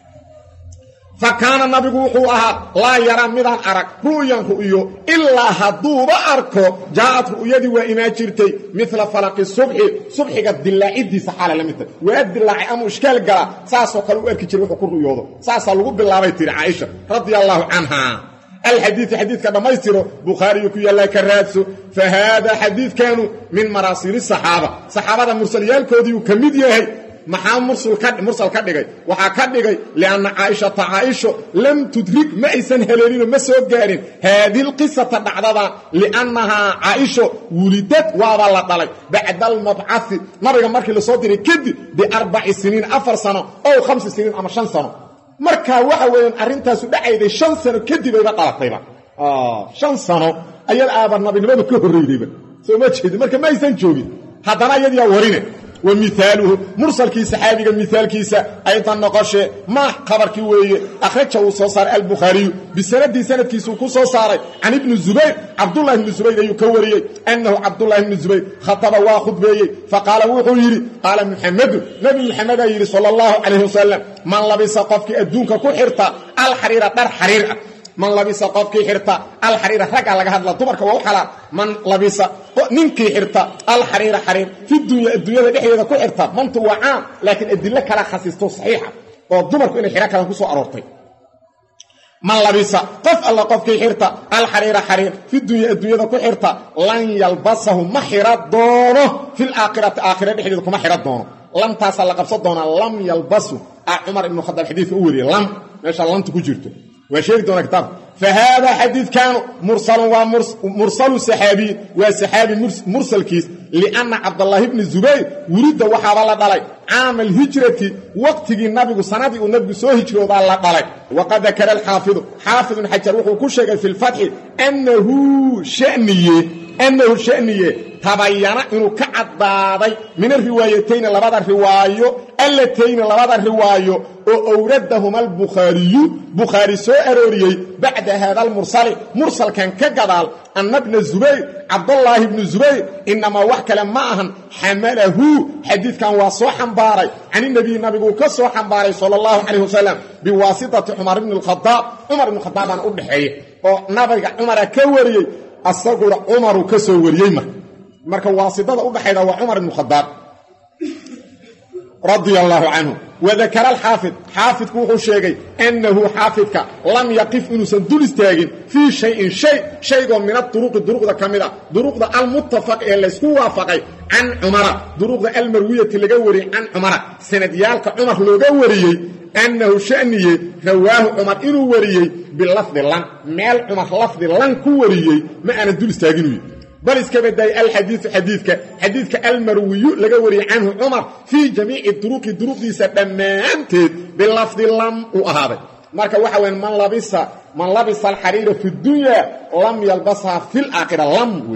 فكان النبي وحوها لا يرى مدان أرك رؤيا إلا هدوب أركو جاءت رؤيدي وإما جرتي مثل فلق الصبح قد دلائدي سحالة لمثل ويد دلاعي أمو إشكال قال ساسو قالوا إركي جروحو كل رؤيا ساسو لغو بالله بيتر عائشة رضي الله عنها الحديث كان ما يصيره بخاري يكوي الله كراتسو فهذا حديث كانوا من مراسيل الصحابة صحابة المرسليال كودي وكميد يهي maxaa mursal ka dhigay waxa ka dhigay liana Aisha lam tudrik ma aysan haleelin ma soo gaarin hadii qissata dhacdada lianaha Aisha wulidat wa la dhalay bacda al-mab'ath nabiga markii la soo diray kadib bi 4 siniin 4 sano oo 5 siniin ama 5 sano marka waxa weeyaan arintaas u dhacayday 5 sano kadib ay dhalatayba 5 sano ayay aaba nabinimada ka horeeyay soo ma jeedin marka ma aysan joogin hadana ayadiya warine ومثاله مرسل كي صحابي مثال كيسا ايضا نقشه ما خبر كي ويه اخرجه وصار البخاري بسند كيسو كو صار عن ابن الزبير عبد الله بن الزبير يكوري انه عبد الله بن الزبير خطب وخطبه فقال وحيري قال محمد نبي محمد يري صلى الله عليه وسلم من لبس قفك ادونك كو خيرتا الحريره در حريره من لبس قفك حرتا الحريره رجع لغا هدلا دبرك وا خلا من لبس نينكي حرتا الحريره حرير في الدنيا دحيده ku xirta mantu waa laakiin adilla kala khasiisto saxiixa oo dumarku inay xira kala ku soo aroortay man labisa qof alla qofkii xirta alxariira xariir fi dunya adduunyada ku xirta lan yalbasahu ma xira doono fil aakhirati aakhira dhexdeeda kuma xira doono lantaas la qabsan doona lam yalbasu Umar ibn Khattab xadiidka u wariyay lam meesha lanta ku jirto waa sheegi doona kitaab فهذا حديث كان مرسل صحابي وصحابي مرسل كيس لأن عبد الله بن الزبير ولد وحاب الله دلي عام الهجرة وقت النبي سنة والنبي سو هجرة الله دلي وقد ذكر حافظ حجر وكل شيء في الفتح أنه شأنية تبين إنه كعدادي من الروايتين لبعض الرواية اللتين لبعض الرواية وأوردهما بخاري سؤالي بعد هذا مرسل كان كجدال أن ابن الزبير عبد الله بن الزبير إنما وحكى لما حمله حديث كان وصوحا باري عن النبي كصوحا باري صلى الله عليه وسلم بواسطة عمر بن الخطاب أنا أقول حيه ونبي عمر كوري أصدق عمر كسوري marka waasitada u dhaxayda waa Umar ibn Khattab radiyallahu anhu wa dhakara al-hafid hafidku wuxuu sheegay annahu hafidka lam yaqif inuusan dul istaagin fi shay'in min ad-duruqda kamida duruqda al-muttafaq ee la isku waafaqay an Umar duruqda al-marwiyati laga wariyay an Umar sanadiyalka Umar looga wariyay annahu sha'niye rawaahu Umar inuu wariyay bil lafdhi lan meel Umar lafdhi lan ku wariyay ma ana dul istaagin بل اسكبداي حديثك المروي لغوري عنه عمر في جميع الطرق دي سدمانتد باللفظ لم وهذا marka waxa weyn man labisa al-harira fi dunya lam yalbasha fi al-akhirah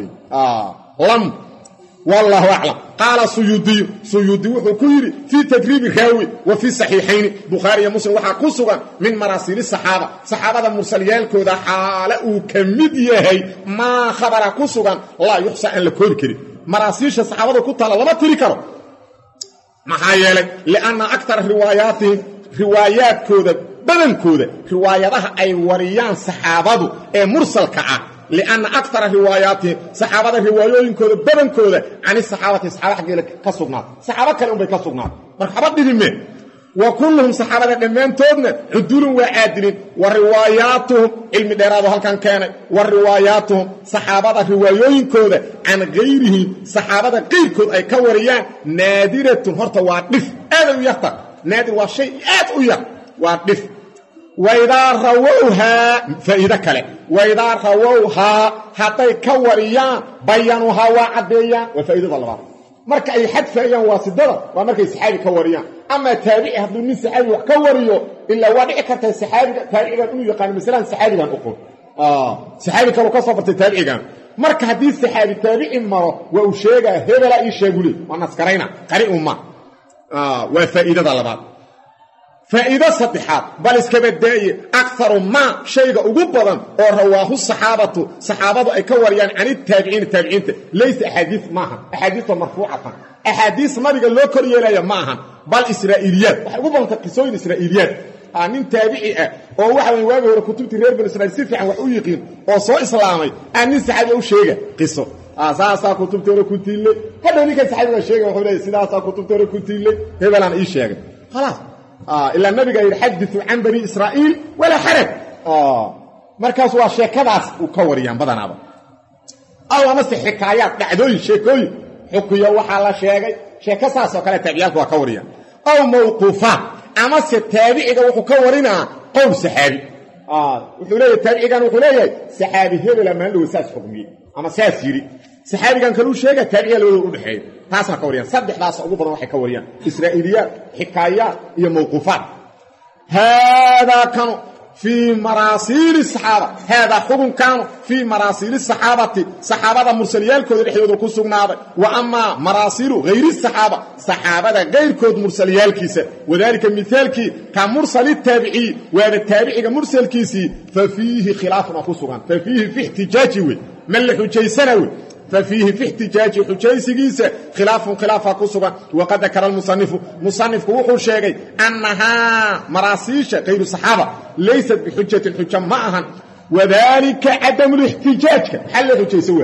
lam والله أعلم قال سيودي وحكيري في تدريب الراوي وفي الصحيحين بخاري ومسلم وحكسوا من مراسيل الصحابة صحابة المرسلين كذا حالة كمدية ما خبر كسوا لا يحسن أن لكوركري مراسيل الصحابة كتلا لما تريكروا محايلة لأن أكثر روايات كذا بدن كذا رواياتها أي وريان صحابة مرسل كعا لأن أكثر رواياته صحابة الروايين كذا بدن كذا عن الصحابة حقيقة كسبنا صحابة كانوا بكسبنا مرحبا بهم وكلهم صحابة الإمام تودنا عدول وعادلين ورواياتهم علم ديرادو هل كان ورواياتهم صحابة الروايين كذا عن غيره صحابة غير كذا أي كوريان نادرة هرتا وعدف هذا يختار نادر وشيء وعدف وإذا رووها فإذا كلا وإذا رووها حتى كوريان بيانوها وعديان وفائدة الله marka ay xadfayaan waasidada waa markay saxaabi ka wariyaan ama taabici haduu nin saxaabi wax ka wariyo illa waa dhici karta saxaabiga taabiciga inuu yaqaan misalan saxaabigan u qor saxaabi kale ka soo bartay taabicigan marka hadii saxaabi taabici maro waa uu sheega hebela ii sheegule waa naskarayna qari umma waa faa'iidada labaad فإذا صدحات بل اسكبداي أكثر ما شيء أقبضا ورواه صحابة أي كوريان عن التابعين ليس أحاديث معها أحاديث مرفوعة أحاديث ما بيقال له كوريا معها بل إسرائيليات أقبضا تقصوين إسرائيليات عن تابعي أو واحد من واجه كتب ترير بالإسرائيل سيفي عن وحو يقين أو صو إسلامي أن سحابي أو شيء قصة أساسا كتب ترير كنتيلي هذا نيكا سحابي شيء وحولي سيداسا كتب ترير كنتيلي هذا لان إيش شيء خلاص إلا النبي يحدث عن بني إسرائيل ولا حرج مركز وشيكداس وكوريان بدنابا أو أمس حكايات دعدوين شيكوي حكوية وحالة شيكساس وكالة تابعيات وكوريان أو موقوفات أمس التابعي وكورينا قوم سحابي وحولي التابعي وحولي سحابي هبه لما له ساس حكمي أما ساس يري سحابي كان كلو شيكا التابعي له بحي تاسا كوريان صدح داس أقول بضا وحي كوريان إسرائيليات حكايات هي موقوفات هذا كانوا في مراسيل الصحابة هذا حكم كانوا في مراسيل الصحابة صحابة مرسليال كود الحيود وكسوغنابة وأما مراسيل غير الصحابة صحابة غير كود مرسليال كيسة وذلك مثال كي كمرسل التابعي والتابعي كمرسل كيسي ففيه خلاف وكسوغان ففيه في احتجاج ملح جيسنوي ففيه في احتجاج حجيسيسه خلاف كسبا وقد ذكر المصنف وحو شيغي انها مراسيش غير الصحابه ليست بحجه الحجه معها وذلك عدم الاحتجاج حل حجيسوه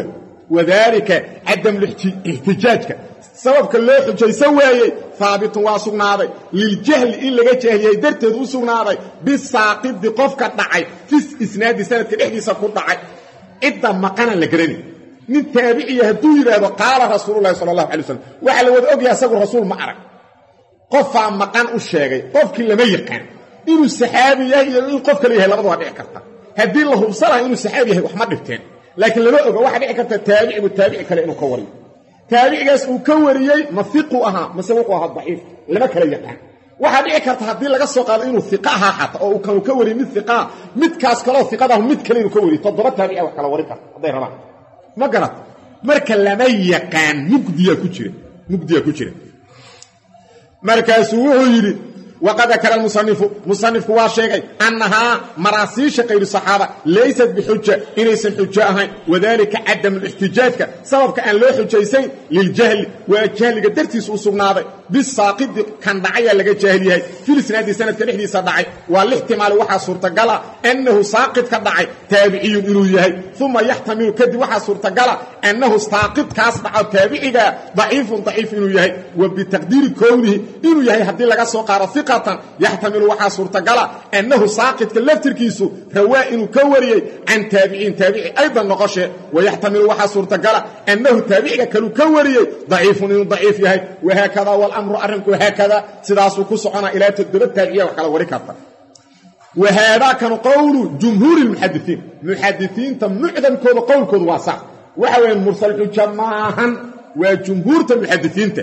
wadaalika cadam ixtijaajka sababka loo xujaysan waayey haabitun waa sugnaaday liljahli in laga jahliyey darteed u sugnaaday bisaaqidi qofka dhacay fis isnaadi sanadka dhexdiisa ku dhacay cidda maqana la garanay nin taabiciya hadduu yidhaahdo qaala rasuululahi sala allahu alay wasalam waxaa la wada ogyahay asagu rasuul ma arag qofaa maqan u sheegay qofkii lama yaqaan inuu saxaabi yahay iyo in qof kale yahay labada waa dhici karta haddii la hubsanaha inuu saxaabi yahay wax ma dhibteen laakiin lama oga waxaa dhici karta taabicigu taabici kale inuu ka wariyo taabicigaas uu ka wariyey ma fiqu ahaa mase wuxuu ahaa daciif lama kala yaqaan waxaa dhici karta haddii laga soo qaado inuu iqa ahaa xata oo kanu ka wariy mid iqaa midkaas kaleo iqadaah mid kale inuu ka wariyo 7 taabici wax kala warin karta hadday rabaan ma garat marka lama yaqaan mugdiya ku jira markaasuu wuxuu yidhi waqad dakara musanifku waa sheegay annahaa maraasiisha kayru saxaaba laysat bixuja inaysan xujo ahayn wadaalika cadam lixtijaajka sababka aan loo xujaysayn liljahli waa jahliga dartiisa u sugnaaday bisaaqidi kan dhacayaa laga jaahil yahay filisnaadi sanadka dhexdiisa dhacay waa lixtimaali waxaa suurtagala annahu saaqidka dhacay taabiciyun inuu yahay uma yaxtamilu kadib waxaa suurtagala annahu saaqidkaas dhaco taabiciga daciifun daciif inuu yahay wa bitaqdiiri kownihi inuu yahay haddii laga soo qaaro yaxtamilu waxaa suurtagala annahu saaqidka laftirkiisu rawaa inuu ka wariyey can taabiciin taabici aydan noqoshe wayaxtamilu waxaa suurtagala annahu taabiciga kaluu ka wariyey daciifun inuu daciif yahay wahaakada walamru arrinku haakada sidaasuu ku soconaa ilaa 7 taabiciya wax kala wari karta wahaadaa kanu qowlu jumhuuri lmuxadisiin muxadisiinta mucdamkooda qowlkoodu waa sax waxa weeye mursal xuja maahan waa jumhuurta muxadisiinta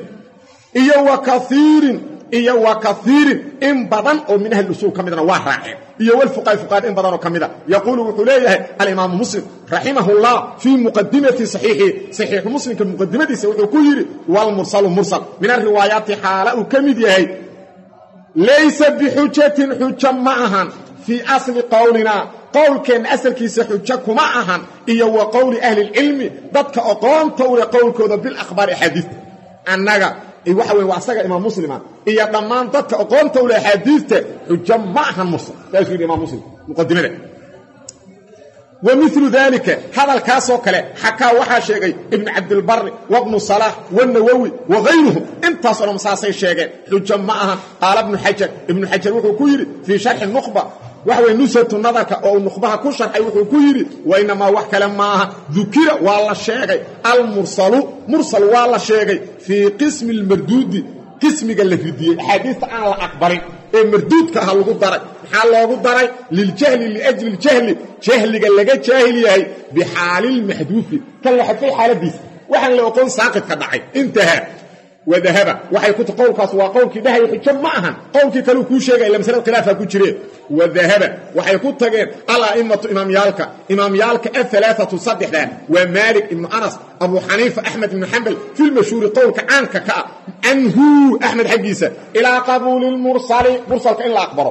iyo wa kaiirin in badan oo min ahli usuul ka midna waa raaceen iyo walfuqaad in badan oo ka mida yaquulu wuxuu leeyahay alimaamu muslim raximahullah fii muqadimati saxiixu muslimka muqadimadiisa wuxuu ku yidhi walmursalu mursal min ariwaayaati xaala uu ka mid yahay laysa bixujatin xuja ma ahan fii asli qowlinaa qowlkeenna asalkiisa xujo kuma ahan iyo wa qowli ahli lcilmi dadka aqoonta u leh qowlkooda bilakhbaari axaadiista annaga waxa weeye waa asaga imaam muslima iyo dhammaan dadka aqoonta u leh axaadiista xujo ma ahan mursal saasuu yidhi imaam muslim muqadimada wa milu daalika hadalkaasoo kale xakaa waxaa sheegay ibnu cabdilbari wabnu salaax wanawowi wagayruhum intaasoo dhan saasay sheegeen xujo ma ahan qaala ibnu xajar wuxuu ku yidhi fii sharxi nukhba waxa weye nusatu nadarka oo uu nukhbaha ku sharxay wuxuu ku yidhi wa inamaa wax kale maaha dukira waa la sheegay almursalu mursal waa la sheegay fii qismi almarduudi qismiga la ridiyey axaadiista aan la aqbalin ee marduudka aha lagu daray maxaa loogu daray liljahli liajli ljahli jahliga laga jaahil yahay bixaalilmaxduufi kan la xadfay xaaladiisa waxaan la oqon saaqidka dhacay intahaa wadahaba waxay ku qowlkaas waa qowlkii dhahay xujo ma ahan qowlkii kale kuu sheegay ila masalada khilaafa ku jireen wadahaba waxay ku tageen al-a'immatu imaamyaalka athalathatu saddexdan waa maalik ibnu anas abu xaniifa axmed ibnu xambal fi lmashhuuri qowlka caanka ka ah canhu axmed xaggiisa ilaa qabuuli lmursali mursalka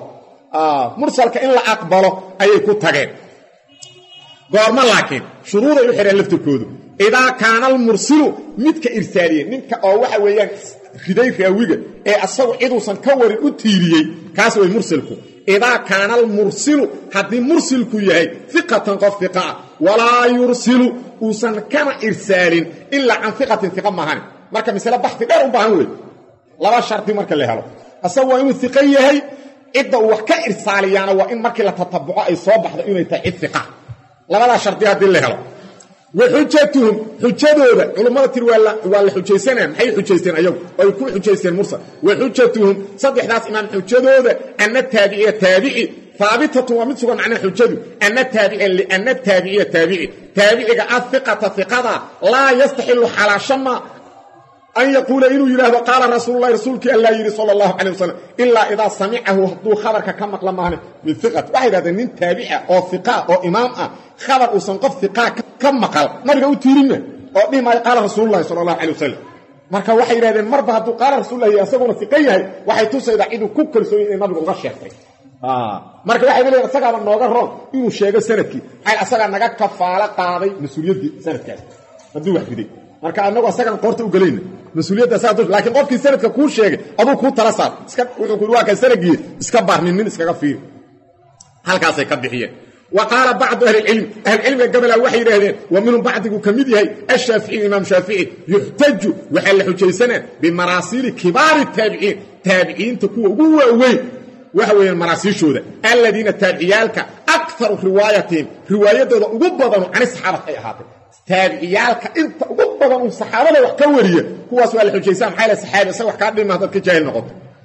in la aqbalo ayay ku tageen goorma laakiin shuruuday u xidheen laftirkoodu idaa kaana almursilu midka irsaaliye ninka oo waxa weeyaan riday raawiga ee asagu ciduusan ka warin u tiiriyey kaas way mursilku idaa kaana almursilu haddii mursilku yahay iqatan qof iqaa walaa yursilu uusan kana irsaalin ilaa can iqatin iqa maahan marka masale baxti dheer u baahan wey laba shardi marka la helo asagu waa inuu iqa yahay cidda uu wax ka irsaaliyaana waa in markii la tatabuco ay soo baxdo inay tahay cid iqa labadaa shardi haddii la helo waxujatuhum xujadooda culummada tiri waa la xujaysanaa maxay xujaysteen ayagu ay ku xujaysteen mursal waxujatuhum saddexdaas imaam xujadooda anna taabiciya taabici haabitatun waa mid sugan macnaha xujadu anna taabiciya taabiciga ahiqata hiqada laa yastaxilu xalaashama an yaquula inuu yidhaahdo qaala rasuululahi rasuulkii allaa yidhi sala allahu calay wasalam ilaa idaa samicahu hadduu khabarka ka maqla maahne min iqati waxay yidhahdeen nin taabica oo iqaa oo imaam ah khabar uusan qof iqaa ka maqal nabiga u tiirinna oo dhihi maayo qaala rasuululahi sala allahu calay wasalam marka waxay yidhahdeen marba hadduu qaala rasuululahi isaguna iqa yahay waxay tusaydaa ciduu ku kalsoon inay nabiga uga sheegtay marka waxay leeyihin isagaaba nooga roon inuu sheego sanadkii maxay asagaa naga kafaalo qaaday mas-uuliyaddii sanadkaas hadduu wax riday marka anagu asagaan qoorta u gelayna mas-uuliyadda laakiin qofkii sanadka kuu sheegay aduu kuu tala saar wuxuu ku waa kan sanadgii iska baarnin nin iskaga fiiri halkaasay ka bixiyeen وقال بعض أهل العلم قبل وحي رهدين ومنهم بعضه كميديه الشافعي الإمام شافعي يحتج وحل حجيسنا بمراسيل كبار التابعين تابعين تكون قوة وهو المراسيل شوذا الذين التابعيالك أكثر روايتهم قبضا عن الصحابة أي أحاطي تابعيالك انت قبضا من الصحابة وحكورية هو سؤال الحجيسان حال الصحابة سوى حكاد لما هذا جاهل نقط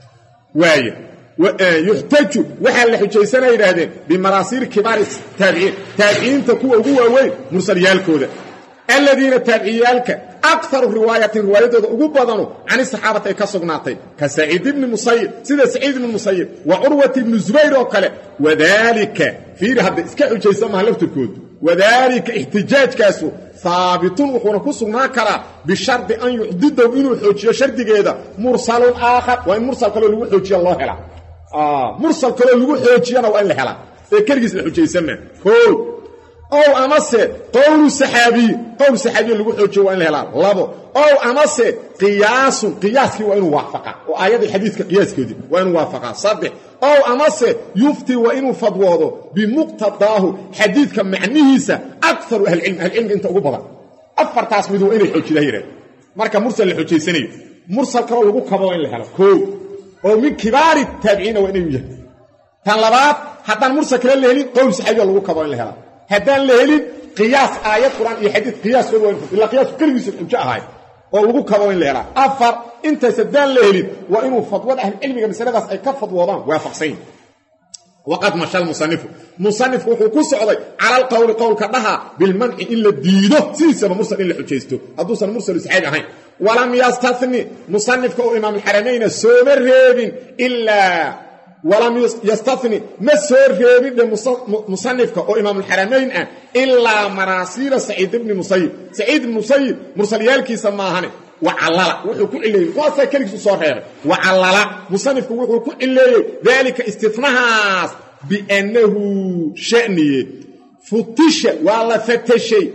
يحتج وحل حجيسنا إلى هذين بمراسيل كبار التابعين تكون قوة مرسليالك الذين التابعيالك أكثر روايتهم قبضا عن الصحابة كسقناطي كسعيد بن المسيب سيدة سعيد بن المسيب وعروة بن الزبير وقال وذلك في هذا اسكعوا جيسمها لفتكود وذلك احتجاج كاسو ثابت وحونا كسقنا كلا بشرط أن يحدده إنه حجي شرط كذا مرسل آخر وإن مرسل كله لو حجي الله هلا مرسل كله لو حجي أنا وإن هلا كرجس الحجي يسمى كل أو أمس قول الصحابي اللي حجي وإن هلا لابو أو أمس قياس وإن وافقه وآيات الحديث كقياس كذي وإن وافقه صدق أو أمس يفتي وإن فضوضه بمقتضاه حديث كمعنيهسا أكثر أهل العلم أنت أقبضا أفر تاسمدوا إن الحجي دهيرا مركا مرسل الحجي سنة مرسل كرو لغو كبا وإن لهلا كو أو من كبار التابعين وإن يوجد تنلبات حتى المرسل كلا لهلين قول صحابي لغو كبا وإن لهلا هدان لهلين قياس آيات قرآن يحدث قياس وإن إلا قياس كل يسر الحجاء هاي ولغو كبا وإن لهلا أفر انت سدان لهلين وإنه فضوات أهل العلم مسألة أي كفضوضان وافقسين وقد مشى المصنف وحكو سعودي على القول كدها بالمنع إلا الدينه سيسا مرسل إلا حجيسته أدوسا مرسل سحابي هاي ولم يستثني مصنف كو إمام الحرمين السومر ريبين إلا ولم يستثني مسور ريبين مصنف كو إمام الحرمين إلا مراسيل سعيد بن مسيب مرسليالكي سماهاني وعلل وحو كعليه واسا كليكسو سو رير وعلل مصنف وحو كعليه ذلك استثناء بانه شأنيه فتش ولا فتشي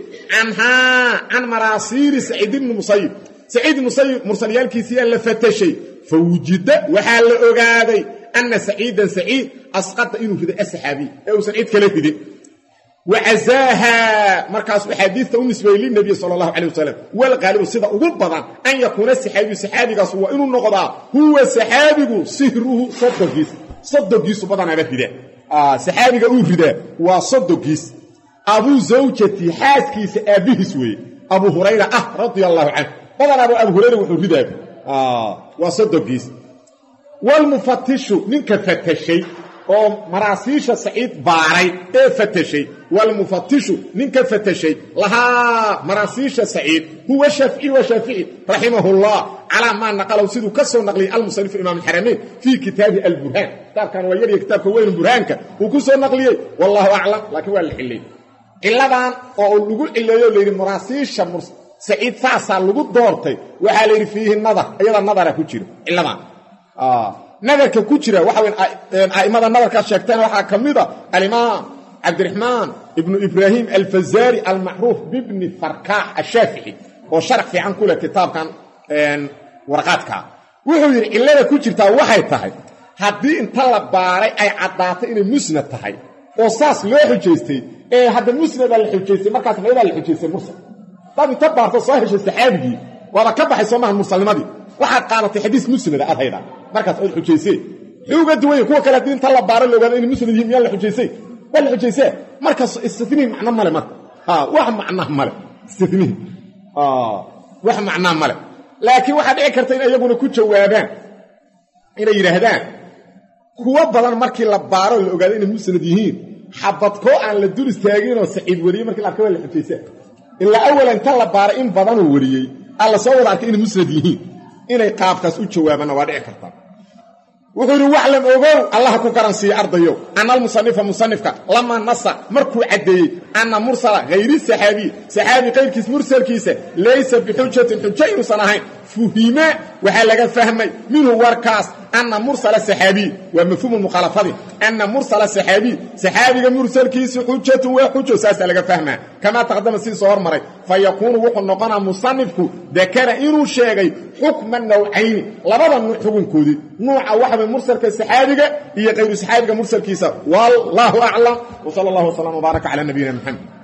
عن مراسيل سعيد بن مسيب مرسليالكيسي لا فتشي فوجد وحال اوغادي ان سعيد اسقط انه في الصحابي او سعيد كلفدي وعزاها مركز حديث بالنسبه للنبي صلى الله عليه وسلم والغالب سيده ugu badan an yakuna saxaabigaas waa inuu noqdaa huwa saxaabigu sihruhu sadqiis badan ay rida saxaabiga uu rida waa sadqiis abu zawjati haaskiisa aabihis way abu hurayra radiyallahu anhu badan abu hurayra wuxuu ridaa waa sadqiis wal mufattishu ninka fatashay oo marasiisha saciid baaray فتشي والمفتش نك فتشي لها مراسيش سعيد هو وشافعي رحمه الله على ما نقله سيدو كسو نقلي المصنف إمام الحرمين في كتاب البرهان كتاب كان ويري كتاب وين البرهانك وكسو نقلي والله أعلم لكن هو الحلي إلا بان أو اللقول إلا يولي مراسيش سعيد ساسا اللقول دورتي وحالي فيه النظر أيضا النظر كتير إلا بان نظرك كتير وحاول أئمة النظر كشكتان وحا كميدة الإمام عبد الرحمن ابن إبراهيم الفزاري المعروف بابن فركاح الشافعي وشرح في عن كل كتاب كان ورقاتك وحاول إلا كتير وحي تحي هدي انت لباري أي عدات إن المسنة تحي وصاص لو حجيستي هذا المسنة الحجيستي مركز غير الحجيستي مرسل طب تبعت صحيح السحابي ولا كبح يسمى المسلمة دي واحد قالت حديث مسند هذا مركز الحجيسي حوجه دوي كو كلا دين طلب بار لو ان مسند يم يلا حجيسي ولا حجيسي مركز استثناء معنى مله واحد معناه مله استثناء واحد معناه مله لكن واحد اكرت ان ايغنا ku jawaabaan inay yiraahdaan kuwa badan markii la baaro la ogaado in musnad yihiin xabad ko aan la dul istaagin oo saciid wariye markii la kala xujaysa illa awalan tala baaro in badan oo wariyay alla soo wada arkay in musnad yihiin inay qaabkaas u jawaabana waa dhici kartaa wuxuu waclam ogow allah ku garansiyo ardayo anal musannifka lama nasa markuu cadeeyay anna mursala ghayri sahabi qayrkiis mursalkiisa laysa bi hujjatin hujjayn sanahayn fuhima waxaa laga fahmay minhu warkaas anna mursala saxaabiy waa mafhuum mukhalafadi anna mursala saxaabiy saxaabiga mursalkiisu xujatun waa xujo saasa laga fahmaa kama taqaddama si soo hormaray fayakunu wuxuu noqonaa musannifku dakara inuu sheegay xukman nawcayni labada nuuc xukunkoodii nuuca waxa mursalka saxaabiga iyo qayru saxaabiga mursalkiisa wallahu a'lam wa sallallahu wa sallam wa baraka ala nabiyina muhammad